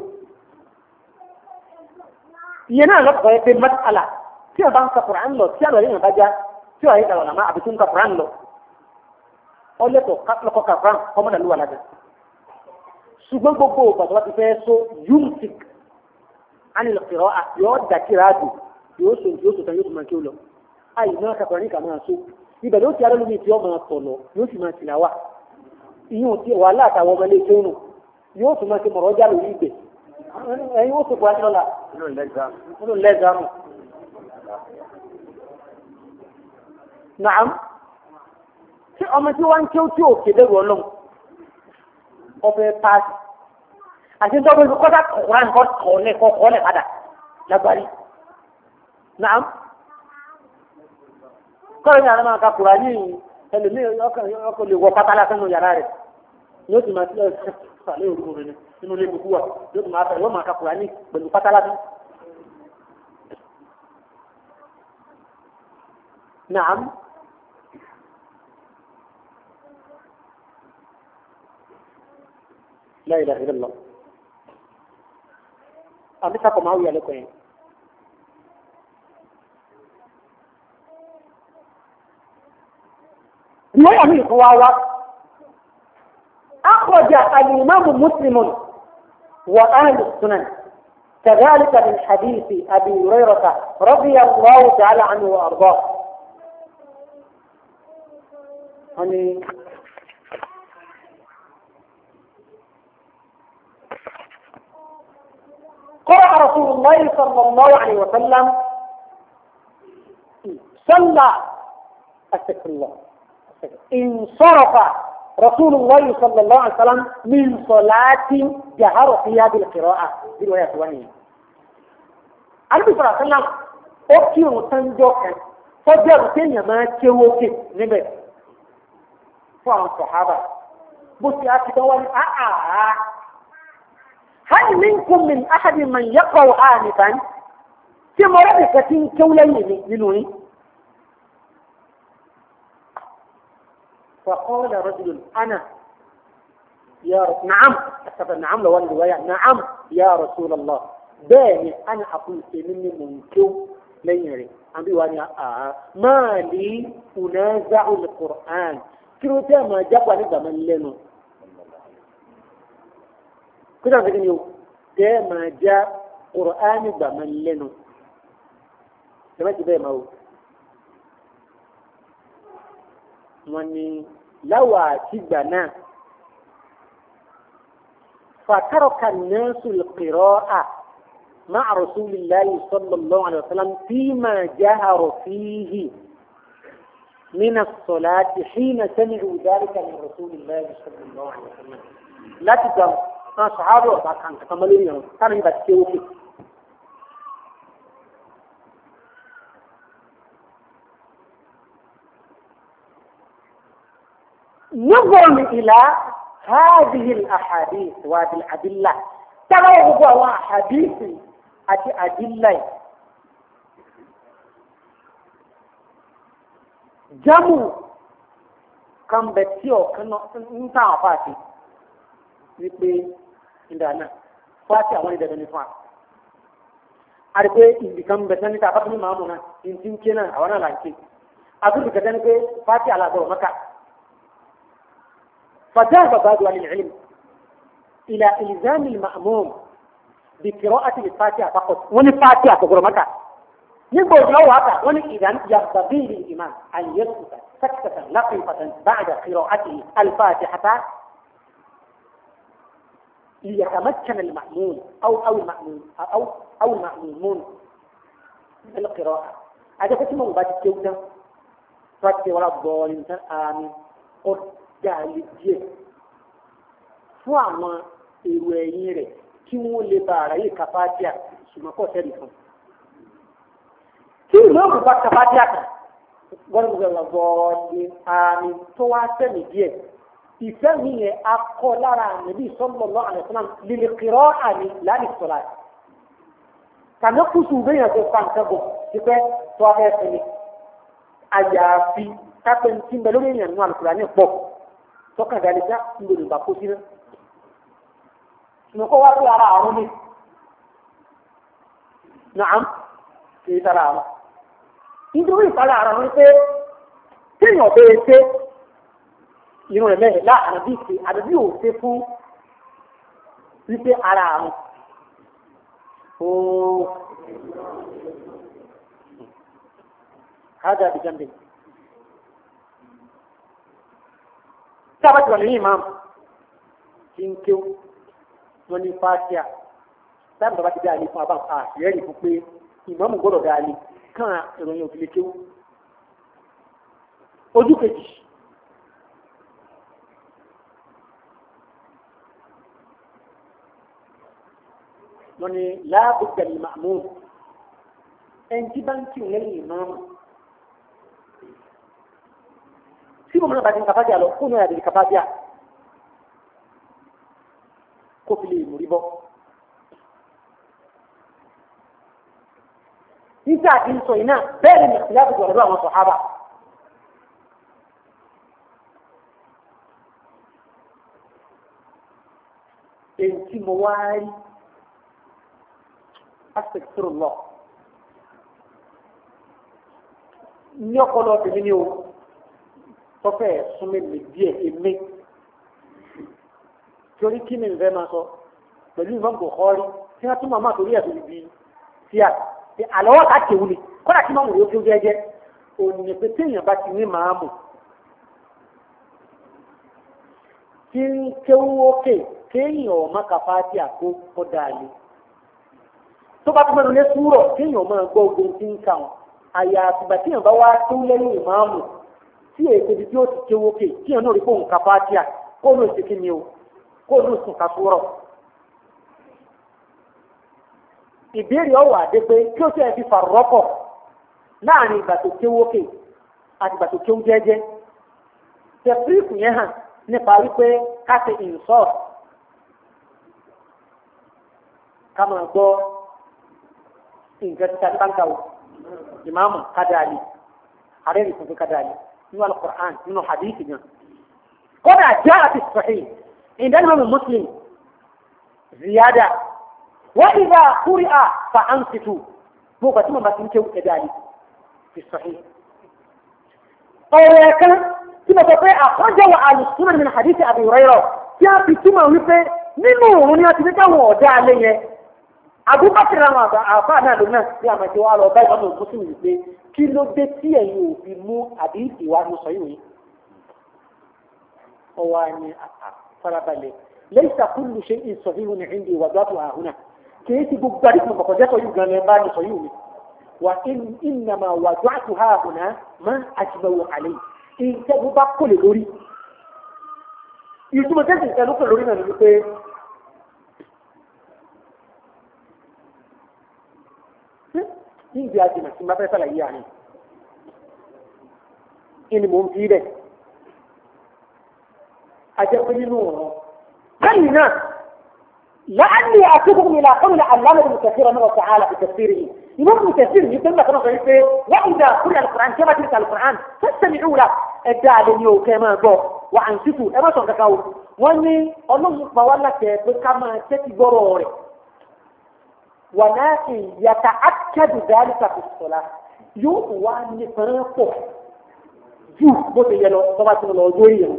ìyẹn náà lọ́kọ̀ọ́ yẹ pé mas'ala tí a bá ń ka Qur'an lọ tí a lọ rí ìyàn bá já tí a yẹ ka ọ̀nà máa àbí tó ń ka Qur'an lọ ọlẹ́tọ̀ lọ́kọ̀ ka Qur'an ọmọdé ló wà lájà. ṣùgbọ́n gbogbo òpàtàkì wá ti fẹ́ so yumsik anil qira'a yóò dàkírà dùn yóò sọ yóò sọ tán yóò tún máa kí ó lọ ayi náà kakọrọ ní kà máa so ibẹ̀ ló ti arẹ́lú mi tí ó máa tọ̀ lọ yóò sì máa tìlà wá ìyún tí wàhálà àtàwọn ọmọ ilé kéwòn yóò tún máa ṣe mọ̀rọ̀ ọjà lórí ibẹ̀ ẹ̀yin ó sì kọ́ aṣọ lọ́la nínú lẹ́gàmù. Nàám tí ọmọ tí wọ́n ń kéwò tí ò kéde rọ̀ lọ́wọ́ ọbẹ̀ paasi àti dọ́gbọ́n ibi kọ́tà kọ̀ọ̀rán kọ́ kọ́ọ̀lẹ̀ kọ́ kọ́ọ̀lẹ̀ padà lágbárí. Nàám kọ́rin yàrá máa ka kura ní ẹlòmíì ọkọ̀ lè wọ pátálà sínú yàrá rẹ̀ yóò ti máa ti ẹ̀ sàlẹ̀ òru rẹ̀ nínú ilé gbogbo wa yóò ti máa fẹ́ yóò máa ka kura ní pẹ̀lú pátálà sí. Nàám la ilaha illallah àbí sákò máa wù yà lẹ́kọ̀ọ́ yẹn. رواية من القواوة أخرج الإمام مسلم وأهل السنن كذلك من حديث أبي هريرة رضي الله تعالى عنه وأرضاه يعني قرأ رسول الله صلى الله عليه وسلم صلى استغفر الله انصرف رسول الله صلى الله عليه وسلم من صلاة جهر فيها بالقراءة برواية ثانية. النبي صلى الله عليه وسلم أوكي وتنجوكا فجر كينيا ما كيوكي نبي فعن الصحابة بسي أكدوان آآ هل منكم من أحد من يقرأ آنفا كما ربكتين كولين منوني فقال رجل أنا يا رسول نعم أكتب نعم لو الرواية نعم يا رسول الله باني أنا أقول مني منكو لين يري أمي واني آه ما لي أنازع القرآن كيلو ما جاب واني بمن لنو كذا تقول يو ما جاء قرآن بمن لنو لما تبي ما هو واني لو أتبنا فترك الناس القراءة مع رسول الله صلى الله عليه وسلم فيما جهر فيه من الصلاة حين سمعوا ذلك من رسول الله صلى الله عليه وسلم لا تقل أصحابه وطاقان كتمالين يوم كانوا يبتكوا فيه نظرا إلى هذه الأحاديث وهذه الأدلة ترى هو أحاديث أتي أدلة جمو كم بتيو كنا نتا فاتي يبي عندنا فاتي أولي دبني فات أربعة إندي كم بتني تابعني ما منا إنتين كنا أونا لانكي أقول لك كذا نبي فاتي على دور مكة فذهب بعض أهل العلم إلى إلزام المأموم بقراءة الفاتحة فقط والفاتحة تقرأ متى يقول له هذا إذن ينبغي للإمام أن يسكت سكتة لطيفة بعد قراءته الفاتحة ليتمكن المأمون أو أو المأمون أو أو المأمومون من القراءة هذا كتم مبادئ الجودة فاتحة ولا الضالين آمين قل dáàlì díẹ̀ fún àwọn èrò ẹ̀yìn rẹ̀ kí wọ́n lè bá ara yìí kàfáàdíà ṣùgbọ́n kọ́ sẹ́rì fún. Tí ìlọ́ọ̀bù bá kàfáàdíà kan gbọ́dọ̀ bọ̀ọ̀lì àmì tó wá sẹ́mi díẹ̀ ìfẹ́ mi yẹn akọ lára àmì sallallahu alaihi wasallam lílì kìrọ́ àmì láàrin sọ̀lá. Tàbí kùsù bẹ́yẹn tó fa nǹkan bọ̀ tipẹ́ tó wá fẹ́ sẹ́mi. Àyàfi kápẹ́ ní tí ń bẹ lórí èèyàn nínú Al-Qur'ani pọ̀. Tọ́ka dalika ń gbèrò ìgbà kó sínú. Ṣùgbọ́n kó wá sí ara àwọn mi. Nàám kì í sára àwọn. Nítorí ìpàdé ara wọn pé téèyàn bẹ́ẹ̀ ṣe irun rẹ̀ mẹ́rin lá àdàbí ṣe àdàbí ò ṣe fún wípé ara àwọn. Ooo. Hádà bìjàmbé. Sábàtì wà ní imam tí ń kéw wọn ní fàtíà sábà tó bá ti dáa ní fún abá àṣìyẹ́rì fún pé ìmáàmù gbọ́dọ̀ dáa ní kàn ìròyìn òfin lè kéw. Ojú kejì wọn ní láàbù gbẹ̀lì màmú ẹni tí bá ń kí lẹ́yìn ìmáàmù. Si mo mọ̀ bá ti ń kàfájà lọ kó ní àdìrí kàfájà kó fi lè mórí bọ́. Nígbà tí ń sọ iná bẹ́ẹ̀ ni ìlàbù jọ̀rọ̀ lọ́wọ́ àwọn sọ̀hábà. Èyí tí mo wá rí astaghfirullah ní ọpọlọ tèmi ni o. Tọ́fẹ́ súnmọ́ mi díẹ̀ èmi torí kí ni nfẹ́ máa sọ pẹ̀lú Imam Bukhari tí wọ́n tún máa máa torí ẹ̀sùn ibi tí a ti àlọ́wọ́ ká kéwù ni kọ́dà kí máa mú yóò jẹ́jẹ́ òní pé téèyàn bá ti ní màá mú tí ń kéwù ókè kéèyàn ọ̀ma kàfá tí àkó kọ́dà lé tó bá tún mẹ́nu lé súrọ̀ kéèyàn máa gbọ́ ogun tí ń kà wọ́n àyà àtìgbà téèyàn bá wá tó lẹ́yìn ìmáàmù tí èsì ibi tí ó ti kéwù ókè kéèyàn náà rí fóun kàfá tí à kó ló ṣe kí ni o kó ló sùn ká súrọ̀. ìbéèrè ọwọ́ àdé pé kí ó sì ẹ̀ fi fàrọ́kọ̀ láàrin ìgbà tó kéwú òkè àti ìgbà tó kéwú jẹ́jẹ́ tẹ̀síìkù yẹn hàn nípa wípé ká ṣe ìsọ́ ká máa gbọ́ nǹkan títa ní báńkà o ìmáàmù kádàálì àrẹ́rì fún kádàálì nínú alukur'an nínú hadithi gan kódà jẹ́ àti sahih ìdánimọ̀ muslim ziyada. وإذا قرئ فأنصتوا بوقت ما بتنكوا كذلك في الصحيح ولكن كما تقول أخرجوا على السنن من حديث أبي هريرة جاء في كما ويقول منو من يتبقى وضع عليه أبو بكر ما أفعنا لنا يا ما جوا على بيت أمر المسلم يقول كيلو بتي أيو في مو حديث وانو صحيح هو أني فرابلي ليس كل شيء صحيح عندي وضعتها هنا kìí ti gbogbo àdìsí mọ̀kàn jẹ́ sọ́yún gan lẹ́ẹ̀ bá ní sọ́yún mi wà ìnàmà wà jọ́ àti ha àbùnà máa àjùmọ̀wò àlẹ́ yìí ìṣẹ́gun bá kò lè lórí ìtumọ̀ tẹ́sí ìṣẹ́gun kò lórí náà ní wípé ní ìdí àjìnà tí máa fẹ́ sàlàyé àná ìní mò ń fi bẹ́ẹ̀ ajẹ́pẹ́ nínú ọ̀rọ̀ lẹ́yìn náà لعلي أتوبكم إلى قول علامة ابن كثير رحمه الله تعالى في تفسيره إمام ابن كثير يقول لك أنا صحيح وإذا قرأ القرآن كما تلك القرآن فاستمعوا له ادعى لنيو كما جو وعنصتوا أما صنعكوا واني الله مولك كما تتبرور ولكن يتأكد ذلك في الصلاة يوم واني فرقه جو بوتي يلو طبعا تنو جوي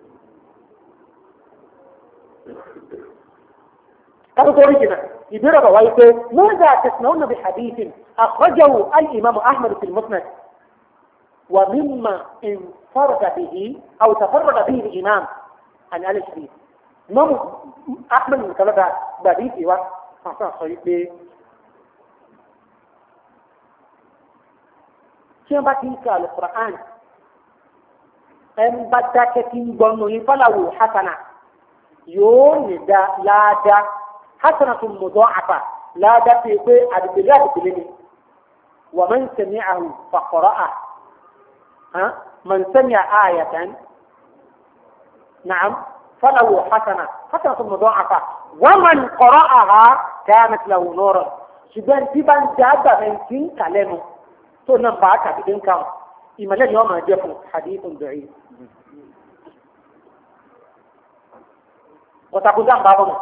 كانوا توريجنا يدير روايته ماذا تسمعون بحديث أخرجه الإمام أحمد في المسند ومما انفرد به أو تفرد به الإمام عن آل الشريف الإمام أحمد من كلام بديث وحسن صحيح به كما باتيك القرآن أن بدك تنبنه فله حسنة يوم دا لا دا حسنة مضاعفة لا دفع أدبجات بلني ومن سمعه فقرأه ها من سمع آية نعم فله حسنة حسنة مضاعفة ومن قرأها كانت له نورا شبان تبان جابا من كين كلامه تو نبعك بدين كام إما لن يوم جفو حديث ضعيف وتقول ذنب بابنا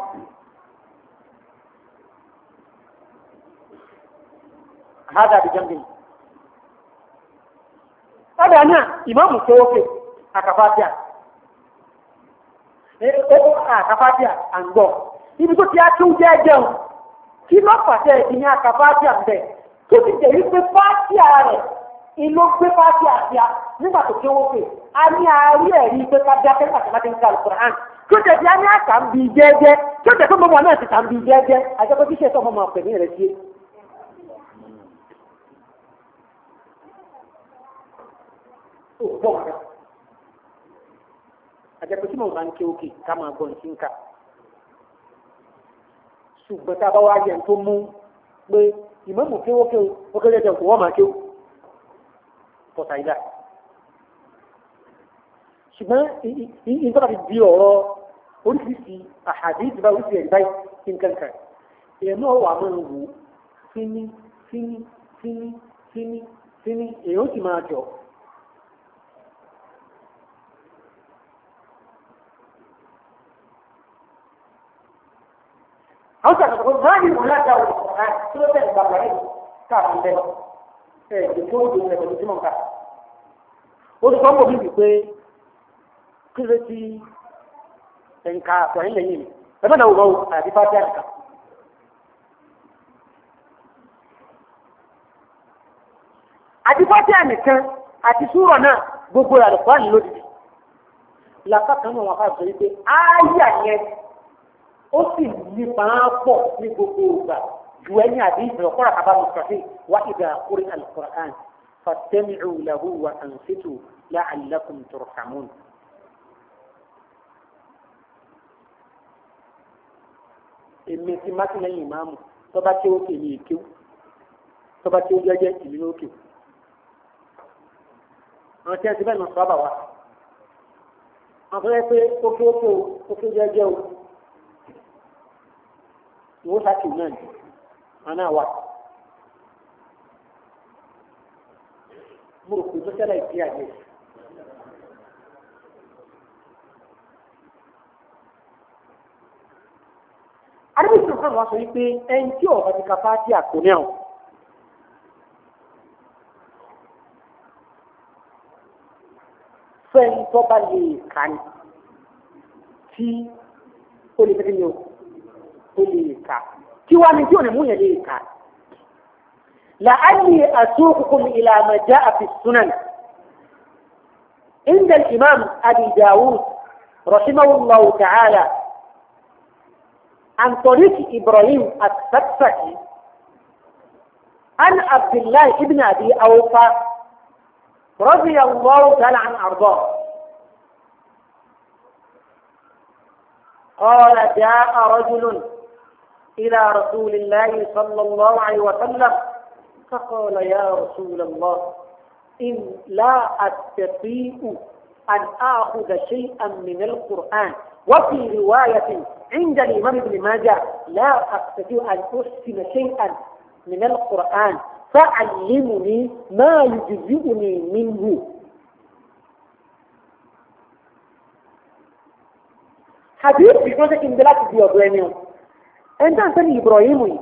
هذا بجنب هذا أنا إمام سوفي أكفاتيا أكفاتيا أنغو ibi tó ti á tún jẹ́ jẹun kí ló pàṣẹ ìdíyàn àkàfáàtìà ń bẹ̀ tó ti tẹ̀lé pé fáàtìà rẹ̀ ìlú gbé fáàtìà sí a nígbà tó kéwọ́ pé a ní àárí ẹ̀rí pé ká dá pé pàṣẹ ń ka Al-Qur'an tó tẹ̀ tí a ní àkà ń bi jẹ́jẹ́ tó tẹ̀ pé mọ́mọ́ náà ti kà ń bi jẹ́jẹ́ àjẹpẹ́ kí ṣe tó mọ́mọ́ pè ní rẹ̀ sí. àjẹpẹ́ tí mo máa ń ké òkè ká máa gbọ́ nǹkan ká ṣùgbọ́n tá a bá wá yẹn tó mú pé ìmọ̀mù kéwóké ó kéré jẹun kò wọ́n máa kéwó pọ̀tà ìdá ṣùgbọ́n ìjọba ti di ọ̀rọ̀ oríṣiríṣi àhàdí ìjọba oríṣiríṣi ẹ̀dá nǹkankan èèyàn náà wà máa ń wò fíní fíní fíní fíní fíní èèyàn ó sì máa jọ. أو تقول هذه المناسبة والقرآن سورة البقرة كان عندنا دكتور دكتور دكتور كان ودكتور بقول لك كذا إنك فاهم ليه؟ لما لو لو هذه فاتحة àti fọ́tí ànìkan àti súrọ̀ náà gbogbo àlùkùránì lódìdí làkà kan náà wà ká sọ wípé ááyà yẹn ó sì ní pàápọ̀ ní gbogbo ìgbà ju ẹni àbí ìbẹ̀rẹ̀ kọ́ra kaba mùsùlùmí wá ìdá kúrì àlùkùránì fastami'u lahu wa ansitu la'allakum turhamun. èmi ti má sí lẹ́yìn ìmáàmù tọ́ba tí ó kè ní èkéw tọ́ba tí ó jẹ́jẹ́ ìlú lókè. àwọn tí a ti bẹ́ẹ̀ nà sọ́ọ́bà wa àwọn fẹ́ pé ókè ókè ókè jẹ́jẹ́ o ìwọ sáàkì náà ni wọn náà wà. mo rò pé tó ṣẹlẹ̀ ìdí àjẹ́ àdébìsí kan wá sọ wípé ẹni tí ọ̀rọ̀ ti ka fáti àkóní àwọn fẹ́ni tó bá lè kà ní tí ó lè fẹ́ ní o ó lè kà tí wá ní tí ò ní mú yẹn lè kà لعلي أسوقكم إلى ما جاء في السنن عند الإمام أبي داود رحمه الله تعالى عن طريق إبراهيم السكسكي عن عبد الله بن أبي أوفى رضي الله تعالى عن أرضاه قال جاء رجل إلى رسول الله صلى الله عليه وسلم فقال يا رسول الله إن لا أستطيع أن آخذ شيئا من القرآن وفي رواية عند الإمام ابن ماجه لا أستطيع أن أحسن شيئا من القرآن فعلمني ما يجزئني منه. حديث بجوزة إندلاك بيضوانيو أنت أنتني إبراهيمي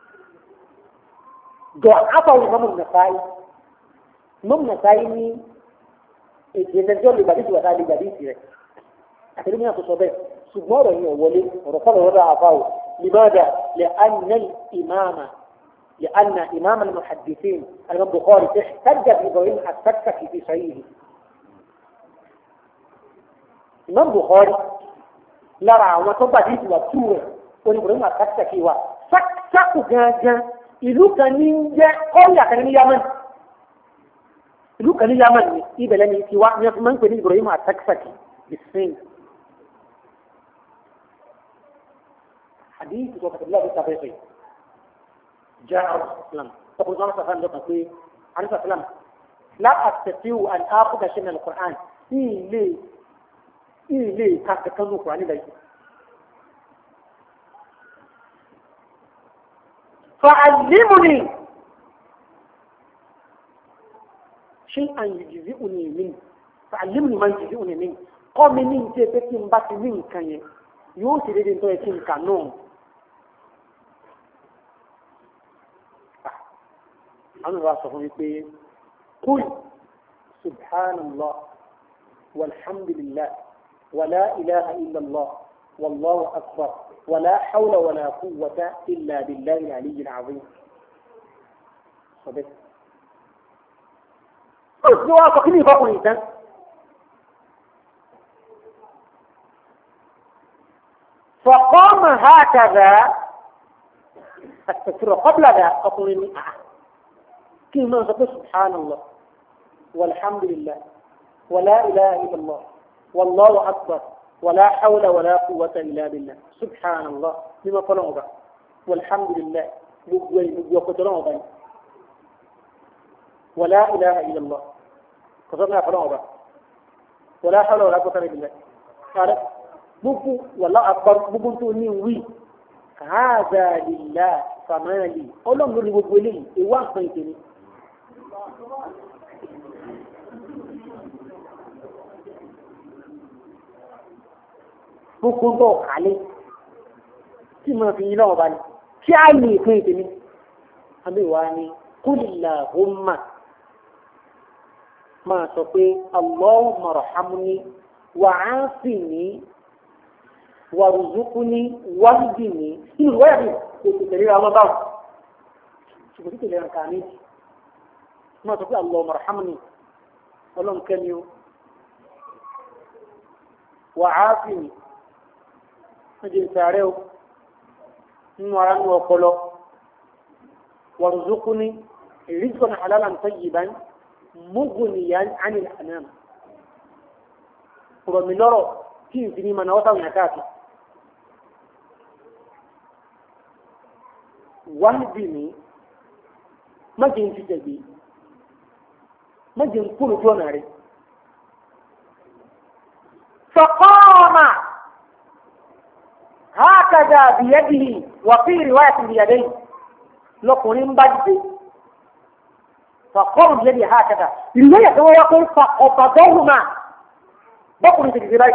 ضعفه الإمام النسائي. الإمام النسائي ìgbésẹ̀jọ́ lè gbàdí ìwà lè gbàdí ìsirẹ̀ àtẹ̀lé mi àtúnṣọ bẹ́ẹ̀ ṣùgbọ́n ọ̀rọ̀ yìí ò wọlé ọ̀rọ̀ kọ́ lọ́wọ́ bá àfa o لماذا؟ لأن الإمام لأن إمام المحدثين الإمام البخاري احتج بإبراهيم السكسكي في صحيحه. الإمام البخاري lára àwọn tó gbàdí ìwà túwẹ̀ oní Ibrahim السكسكي wa sáksákù gángan ìlú kan ní jẹ́ kọ́ọ̀yà kan ní Yemen ìlú kan ní Yemen ní ibẹ̀lẹ̀ ní tiwa ní ọdún máa ń pè ní Ibrahim السكسكي ìsìn. حديث وقت الله بالتفريق جاء الإسلام تقول الله صلى الله عليه وسلم عليه السلام لا أستطيع أن آخذ شيء من القرآن إلي إلي كاتكنو القرآن لي فعلمني شيئا يجزئني منه فعلمني ما يجزئني منه قوم من تبكين بات من كان يوسف يدين تو يكين كانون أنا راسه يقول قل سبحان الله والحمد لله ولا إله إلا الله والله أكبر ولا حول ولا قوة إلا بالله العلي العظيم. صدق. أسلوها فقني فقني إنسان. فقام هكذا التكفير قبل ذا أقول إني كلمة سبحان الله والحمد لله ولا إله إلا الله والله أكبر ولا حول ولا قوة إلا بالله سبحان الله لما قلنا بقى والحمد لله وقدرنا ولا إله إلا الله قدرنا قلنا بقى ولا حول ولا قوة إلا بالله قال بقوا والله أكبر بقوا توني وي هذا لله فمالي أولم نقول بقوا لي إيوان خيتني gbogbo ń bọ̀ kálé tí mo fi yín lọ́wọ́ bá ní kí á ní ìpín ìpínlẹ̀ abẹ́wà ni kúlìláhùmà máa sọ pé Allahumma rahamni wa'afini warzuqni wahdini nínú wáyà mi kò sì tẹ̀lé ra wọn báwọn ṣùgbọ́n tí tẹ̀lé ra nǹkan méjì ما تقول اللهم ارحمني اللهم كنيو وعافني أجل ساريو نوران وقلو وارزقني رزقا حلالا طيبا مغنيا عن الأنام ومن لورو كين سنين من وطن نكاتي واهدني ما جين في جلبي ما جين كل جوناري فقام هكذا بيده وفي رواية بيديه لقرين بدي فقام بيده هكذا رواية هو يقول فقبضهما بقول تكذبي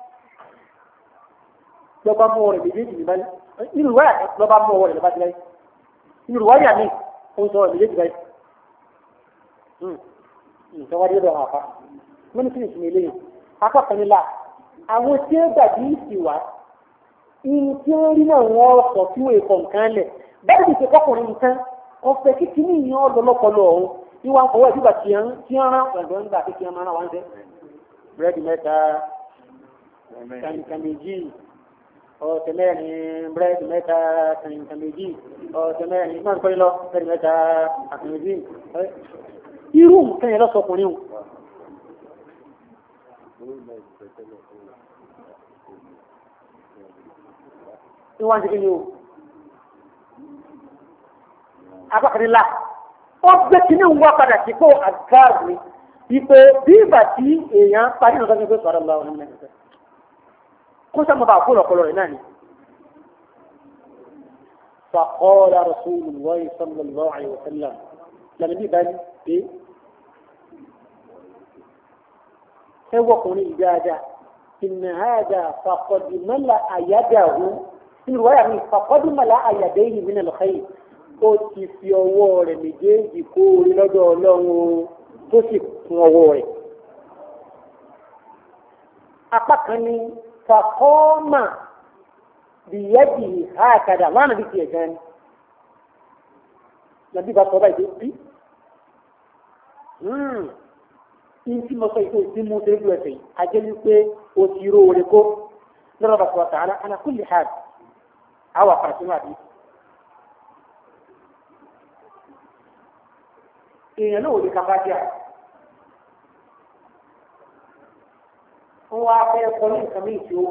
لو بام موري بيجي بال إنه رواية لو بام موري لو بدي إنه رواية يعني هو سوى بيجي بال هم سوى يده هكذا من في اسمه haka kanila àwọn tí ó dàbí ìsìwà ìyí tí ó rí náà wọ́n sọ tí wọ́n èkó nǹkan lẹ̀ bẹ́ẹ̀ bí ṣe kọkùnrin nǹkan ọ̀fẹ́ kíkí ní ìyẹn ọlọ́lọ́pọlọ ọ̀hún ìwà ń kọ̀wé ìdígbà tí ń rán ọ̀dọ́ nígbà tí ń rán wọn ṣe búrẹ́dì mẹ́ta kànìkàn méjì ọ̀sẹ̀ mẹ́rin búrẹ́dì mẹ́ta kànìkàn méjì ọ̀sẹ̀ mẹ́rin náà ń pẹ́ lọ búrẹ́dì mẹ́ta kànìkàn méjì irú nǹkan yẹn lọ́sọkùnrin ìwọ̀n ti kíni o abákanilá ó gbé kíní ń wá padà sí kó àgáàrí wípé bí ìgbà tí èèyàn parí nǹkan tó gbé sọ̀rọ̀ lọ ọ̀rọ̀ nílẹ̀ kó sáà máa bá kó lọ́kọ̀ọ́lọ́ rẹ̀ náà ni. فقال رسول الله صلى الله عليه وسلم لما دي بان ايه هو قولي إجازة إن هذا فقد ملأ يده في الرواية فقد ملأ يديه من الخير ó ti fi ọwọ́ rẹ̀ méjèèjì kó orí lọ́dọ̀ ọlọ́run tó sì kún ọwọ́ rẹ̀. apá kan ní fàkọ́ọ́mà bìyẹ́dì àkàdà lánàá bí tiẹ̀ gan ni. nàbí bá sọ báyìí tó bí. Inti mo sọ ìfẹ́ ìsìn mú tẹ́lẹ̀ ẹ̀sẹ̀ yìí, a jẹ́ wípé o ti ró orí kó lọ́rọ̀ bá sọ̀rọ̀ tààrà ana kulli hal àwà pàṣẹ wà bí. Èèyàn náà ò lè kápá díà. Wọ́n wá fẹ́ kọ́ ní nǹkan méjì ó.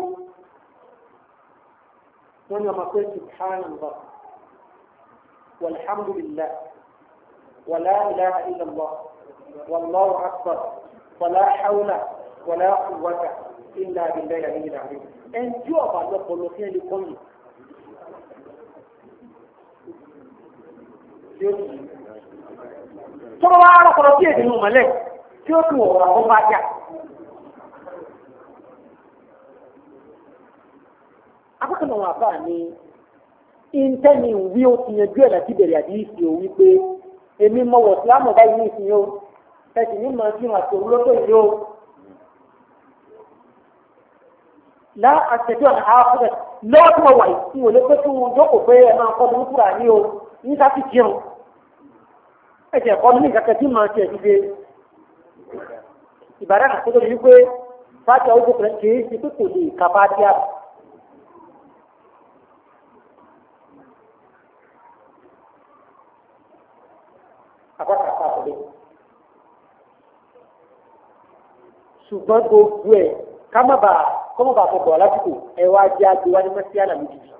Wọ́n ní ọmọ pé subhanallah walhamdulillah wala ilaha illallah wallahu akbar. ولا حول ولا قوة إلا بالله العلي العظيم. أن جواب الله قلوسين لكل sọ́rọ̀ wá rọ̀ kọ̀rọ̀ tí èdè ní ọmọlẹ́ tí ó tún ọ̀rọ̀ àwọn bá jà. akọ́kọ̀ náà wà bá ní ìntẹ́ni wí ó ti yanjú ẹ̀ láti bẹ̀rẹ̀ àdíyìsí ò wípé èmi mọ̀wọ̀ sílámù báyìí ní ìsìn yóò ẹ̀sìn ní màá fi hàn àti olóko yìí ó. lá àtẹ̀jọ́ àti àáfẹ́ lọ́wọ́ tí wọ́n wà yìí wò lé pé kí wọ́n jókòó pé ẹ máa kọ́ mi kúrò ní o ní ká sì jẹun. ẹ̀jẹ̀ ẹ̀kọ́ mi ní ìkàkẹ́ tí màá tiẹ̀ ti dé. ìbàdàn àkókò yìí pé fájà ó gbókòó kì í ṣe pé kò lè kápá díà. àkọ́kọ́ àkọ́kọ́ ṣùgbọ́n gbogbo ẹ̀ ká má bàa kọ́ má bàa fọkọ̀ lásìkò ẹ wá jẹ́ àgbé wá ní mẹ́sí àlàmì jìbì.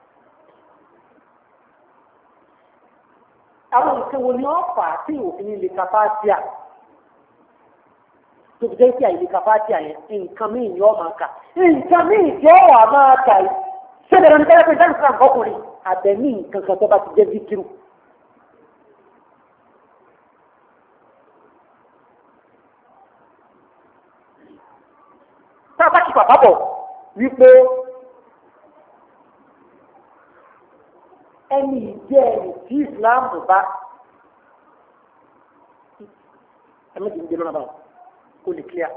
àwọn nǹkan wo ni wọ́n fà á sí òfin ilé kafáàtìà tó fi jẹ́ sí àìlè kafáàtìà yẹn nǹkan míì ni wọ́n máa kà nǹkan míì jẹ́ wà máa kà í ṣẹ́bẹ̀rẹ̀ ní kẹ́lẹ́ pé dáhùn sí àǹkọ́kùnrin àbẹ̀mí nǹkan kan tó bá ti jẹ́ zikiru. Tábà kí bàbá bọ̀ wípé ẹni ìjẹ́ ẹni tí ìsìláàmù bá ẹ̀mẹ́jì ń gbé lọ́nà báwọn kò lè kíá.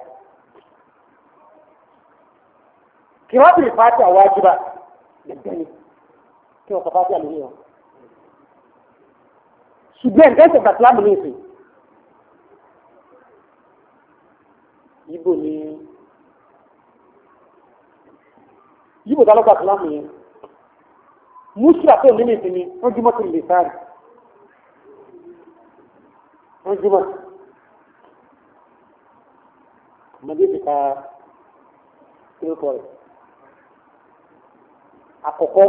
Kí wọ́n bìrì fàájì àwọn ajíba gbẹ̀gbẹ́ ni kí wọ́n kọ fàájì àlùmí wọn. Ṣùgbọ́n nǹkan ìṣẹ̀gbà ìsìláàmù ní ìsìn yíbò ní yíbò dálọ́gbà kìláàmù yẹn mùsùlùmí àti òní nìsín ni wọ́n jí mọ́tò lè sáré wọ́n jí mọ́tò ọmọdé ti ka kílókọ rẹ̀ àkọ́kọ́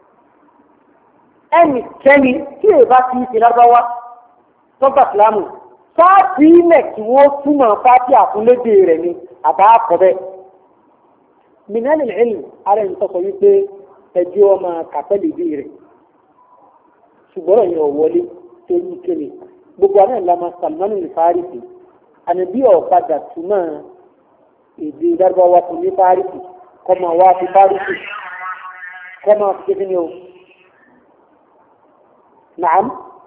ẹnikẹ́ni tí èyí bá ti ṣe lágbáwá tọ́gbà kìláàmù sáàtì ilẹ̀ tí wọ́n túmọ̀ fáti àfúnlédè rẹ̀ ni àbá àkọ́bẹ́. minal ilm ara ẹni sọ̀sọ̀ wípé ẹjọ́ ọmọ kàtẹ́lì bí rẹ̀ ṣùgbọ́n ẹ̀yìn ọ̀wọ́lé tó ní kéde gbogbo àwọn ìlànà Salman al-Farisi ànàbí ọ̀padà túmọ̀ èdè Lárúbáwá fún ní Farisi kọ́mọ wá fi Farisi kọ́mọ fi kéde ní o. Naam.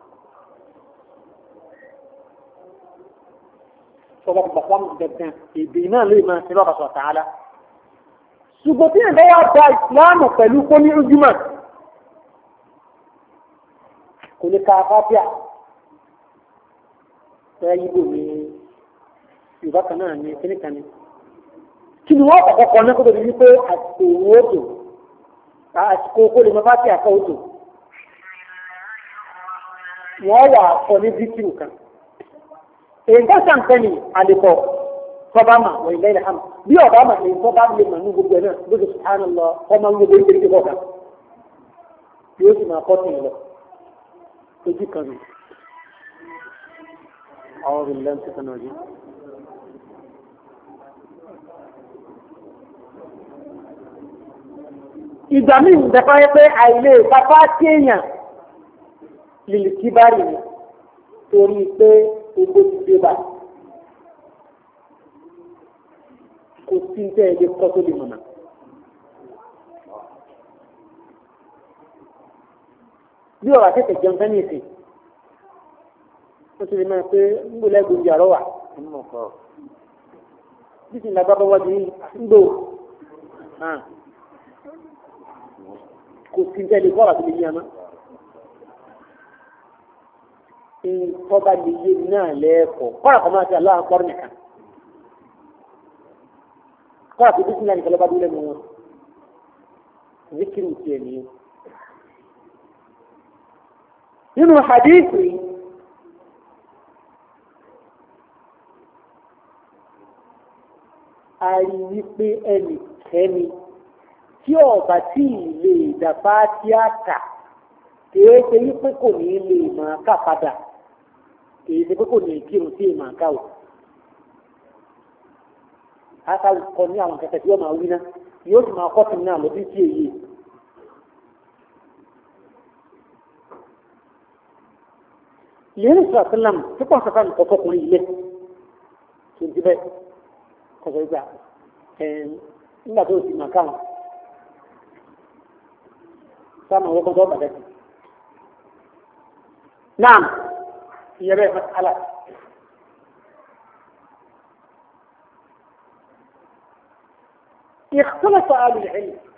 Sọlá kò bàtà mú dandan èdè náà lè máa ṣe lọ́kàtọ̀ tààlà. Ṣùgbọ́n tí ẹ̀dá wa gba ìsìláàmù pẹ̀lú kó ní ojúmọ̀ kò lè ka fáfíà. Bẹ́ẹ̀ yíbò ní Yorùbá kan náà ní kíní kan ní. Kí ni wọ́n kọ̀kọ́ kọ́ ní kó tó di wípé àsìkò owó òtò àsìkò kó lè mọ fáfíà kọ́ òtò. Wọ́n wà fọ ní bíkìrù kan. Èyí tó sàǹkẹ́ ni àlèkọ̀ tọ́ba mà wọ́n ilẹ̀ ilẹ̀ hàmà. Bí ọ̀bá mà èyí tọ́ba lè mà ní gbogbo ẹ̀ náà lóṣù sùhánù lọ ọmọ ń gbogbo ìgbèrè ìgbèrè ọ̀gá. Yóò sì máa kọ́tù lọ. Ojú kan nù. Àwọn ọ̀rọ̀ ìlànà ti kan náà yìí. Ìgbà míì ń dẹ́pá yẹ pé àìlè pápá tí èèyàn lìlì kí bá rí ni torí pé egbò ti dé bá kò sí ní tẹ́ ẹ lé kọ́ tó lè mọ̀nà. Bí ọ̀rọ̀ àti ẹ̀jẹ̀ ń fẹ́ ní ìsìn wọ́n ti lè máa pé ń gbò lẹ́gbẹ̀ẹ́ ìjà rọ́wà bí sì ń lágbá bá wájú yìí ń gbò kò sí ní tẹ́ ẹ lé kọ́ ọ̀rọ̀ àti lè yí àná. Tọ́ba lè yé náà lẹ́ẹ̀kọ́ kọ́ra kọ́ máa ṣe aláwọ̀ akọ́rọ̀ nìkan kọ́ra kò bísí náà nìkan lọ́ba dúró lẹ́nu wọn zikiru tiẹ̀ nìyẹn. nínú hadithi a rí wípé ẹnikẹ́ni tí ọ̀bà tí ì lè dàpá tíátà kìí ṣe wípé kò ní lè máa kà padà kìí ṣe pé kò ní kírun sí èèmà ká o. Aka kọ ní àwọn kẹkẹ tí wọ́n máa wí náà yóò sì máa kọ́ sí náà lọ́dún sí èyí. Ìyẹn sọ àtìlám tí kò sọ fún ọkùnrin ilé tó ti bẹ́ẹ̀ kọ̀sọ̀ ìgbà nígbà tó ti máa káwọn sáà máa wọ́pọ̀ tó bàjẹ́ sí. نعم هي بقى مسألة اختلف أهل العلم